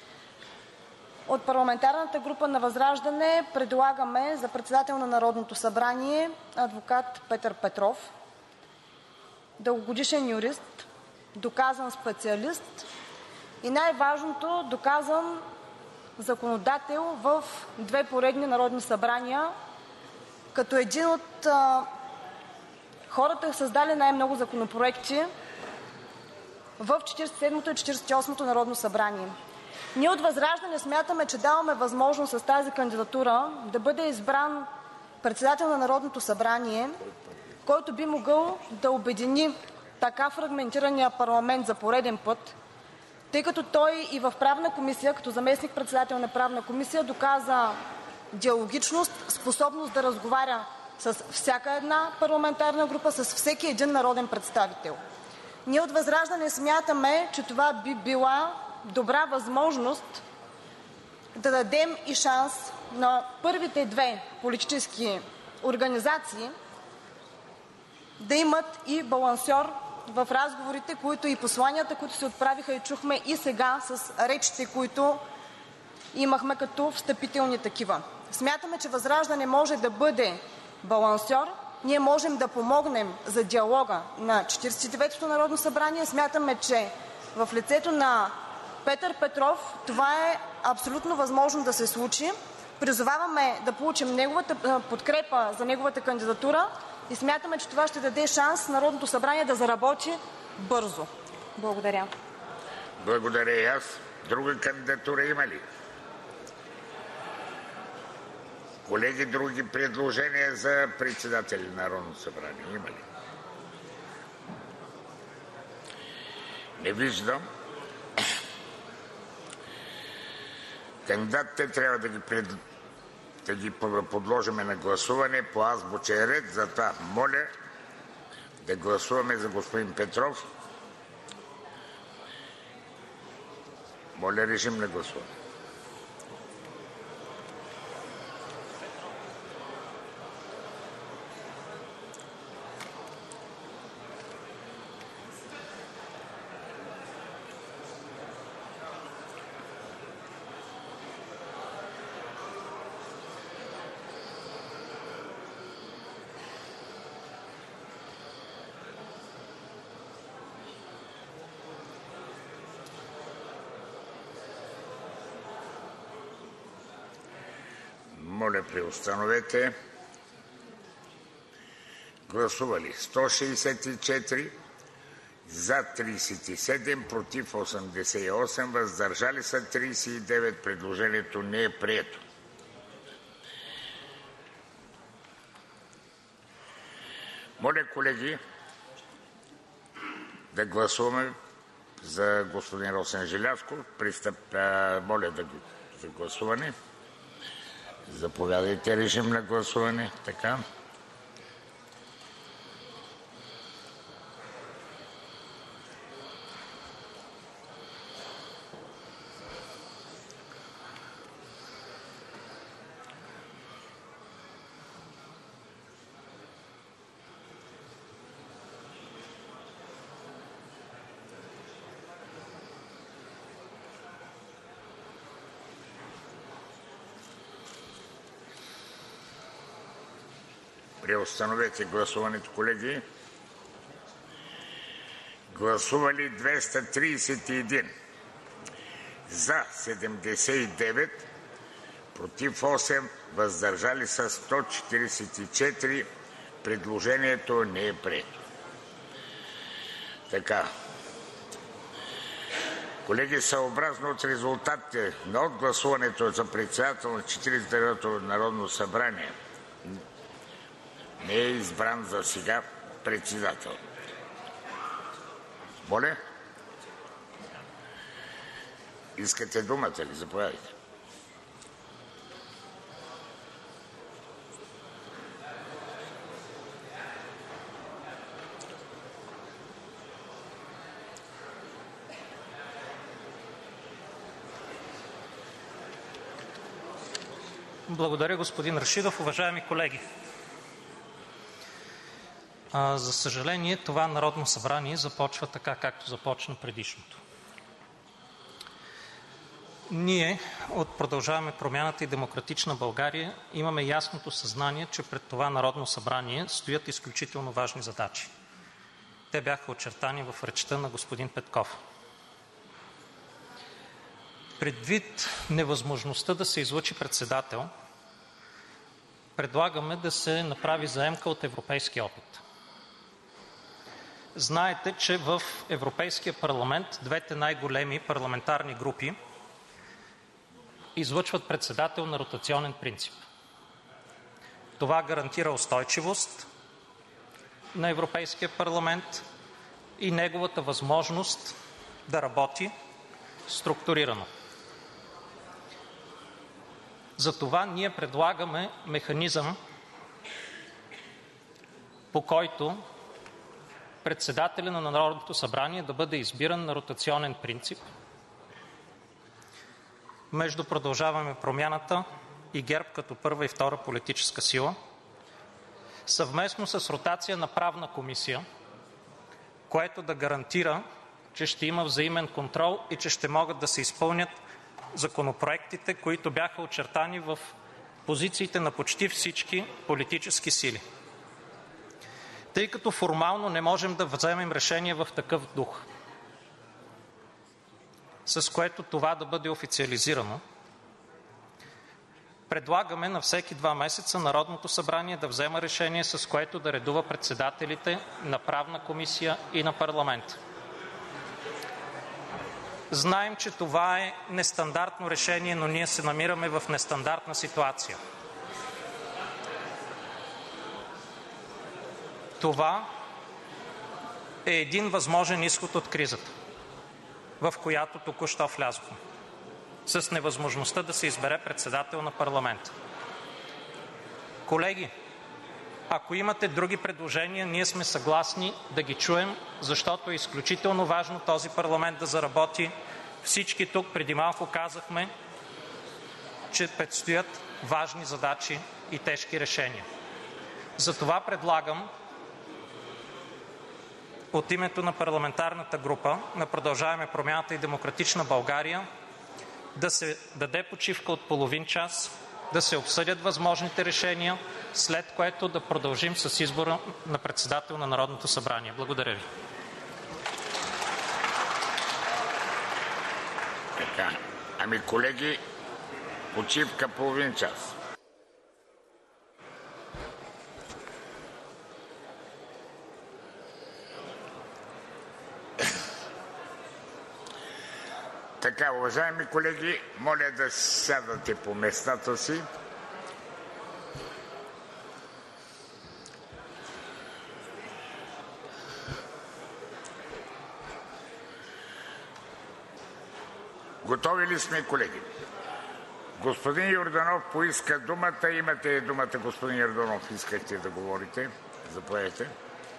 От парламентарната група на ВЪЗРАЖДАНЕ предлагаме за председател на Народното събрание адвокат Петър Петров, дългогодишен юрист, доказан специалист и най-важното – доказан законодател в две поредни народни събрания, като един от хората, създали най-много законопроекти в 47-то и 48-то Народно събрание. Ние от ВЪЗРАЖДАНЕ смятаме, че даваме възможност с тази кандидатура да бъде избран председател на Народното събрание, който би могъл да обедини така фрагментирания парламент за пореден път, тъй като той и в Правна комисия, като заместник-председател на Правна комисия, доказа диалогичност, способност да разговаря с всяка една парламентарна група, с всеки един народен представител. Ние от ВЪЗРАЖДАНЕ смятаме, че това би била добра възможност да дадем и шанс на първите две политически организации да имат и балансьор в разговорите, които и посланията, които се отправиха и чухме и сега с речите, които имахме като встъпителни такива. Смятаме, че ВЪЗРАЖДАНЕ може да бъде балансьор. Ние можем да помогнем за диалога на 49-то Народно събрание. Смятаме, че в лицето на Петър Петров това е абсолютно възможно да се случи. Призоваваме да получим неговата подкрепа за неговата кандидатура и смятаме, че това ще даде шанс Народното събрание да заработи бързо. Благодаря. Благодаря и аз. Друга кандидатура има ли? Колеги, други предложения за председатели на Народното събрание има ли? Не виждам. Кандидатите трябва да ги подложим на гласуване по азбучен ред. Затова моля да гласуваме за господин Петров. Моля, режим на гласуване. Моля, преустановете. Гласували 164, за 37, против 88, въздържали се 39. Предложението не е прието. Моля, колеги, да гласуваме за господин Росен Желязков. Моля за гласуване. Заповядайте, режим на гласуване. Така. Преустановете гласуването, колеги. Гласували 231, за 79, против 8, въздържали се 144. Предложението не е прието. Така. Колеги, съобразно с резултатите от гласуването за председател на 49-то Народно събрание не е избран за сега председател. Моля? Искате думата ли? Заповядайте. Благодаря, господин Рашидов. Уважаеми колеги, за съжаление, това Народно събрание започва така, както започна предишното. Ние от „Продължаваме Промяната“ и „Демократична България“ имаме ясното съзнание, че пред това Народно събрание стоят изключително важни задачи. Те бяха очертани в речта на господин Петков. Предвид невъзможността да се излъчи председател, предлагаме да се направи заемка от европейския опит. Знаете, че в Европейския парламент двете най-големи парламентарни групи излъчват председател на ротационен принцип. Това гарантира устойчивост на Европейския парламент и неговата възможност да работи структурирано. Затова ние предлагаме механизъм, по който председателят на Народното събрание да бъде избиран на ротационен принцип между „Продължаваме Промяната“ и ГЕРБ като първа и втора политическа сила, съвместно с ротация на Правна комисия, което да гарантира, че ще има взаимен контрол и че ще могат да се изпълнят законопроектите, които бяха очертани в позициите на почти всички политически сили. Тъй като формално не можем да вземем решение в такъв дух, с което това да бъде официализирано, предлагаме на всеки 2 месеца Народното събрание да взема решение, с което да редува председателите на Правна комисия и на парламента. Знаем, че това е нестандартно решение, но ние се намираме в нестандартна ситуация. Това е един възможен изход от кризата, в която току-що влязохме, с невъзможността да се избере председател на парламента. Колеги, ако имате други предложения, ние сме съгласни да ги чуем, защото е изключително важно този парламент да заработи. Всички тук преди малко казахме, че предстоят важни задачи и тежки решения. Затова предлагам от името на парламентарната група на „Продължаваме Промяната“ и „Демократична България“ да се даде почивка от половин час, да се обсъдят възможните решения, след което да продължим с избора на председател на Народното събрание. Благодаря ви. Така. Ами, колеги, почивка половин час. Така, уважаеми колеги, моля да сядате по местата си. Готови ли сме, колеги? Господин Йорданов поиска думата. Имате думата, господин Йорданов. Искахте да говорите. Заповядайте.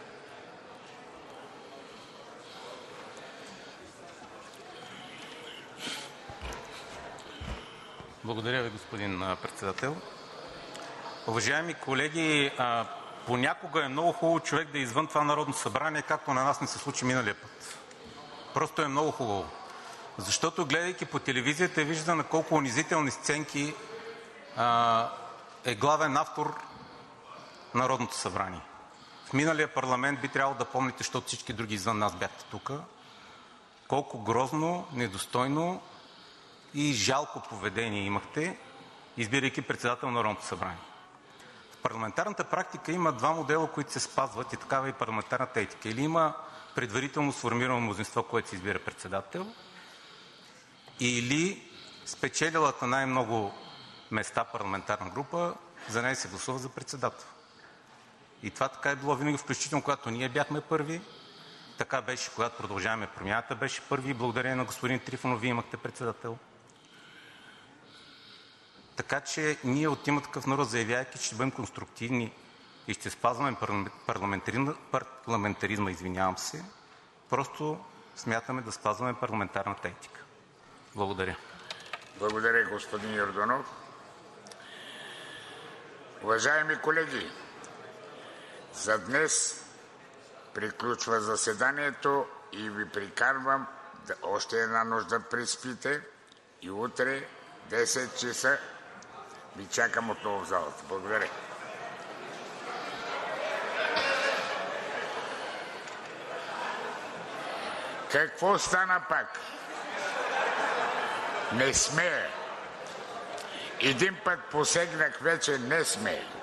Благодаря ви, господин председател. Уважаеми колеги, понякога е много хубаво човек да е извън това Народно събрание, както на нас не се случи миналия път. Просто е много хубаво. Защото, гледайки по телевизията, вижда на колко унизителни сценки е главен автор Народното събрание. В миналия парламент би трябвало да помните, защото всички други извън нас бяхте тук, колко грозно, недостойно и жалко поведение имахте, избирайки председател на Народното събрание. В парламентарната практика има два модела, които се спазват, и такава е и парламентарната етика. Или има предварително сформирано мнозинство, което се избира председател, или спечелилата най-много места парламентарна група, за нея се гласува за председател. И това така е било винаги, включително когато ние бяхме първи, така беше, когато Продължаваме Промяната беше първи и благодарение на господин Трифонов вие имахте председател. Така че ние от „Има такъв народ“, заявявайки, че ще бъдем конструктивни и ще спазваме парламентаризма, просто смятаме да спазваме парламентарната етика. Благодаря. Благодаря, господин Йорданов. Уважаеми колеги, за днес приключва заседанието и ви приканвам още една нощ да преспите и утре 10 часа ви чакам отново в залата. Благодаря. Какво стана пак? Не смея. Един път посегнах, вече не смея.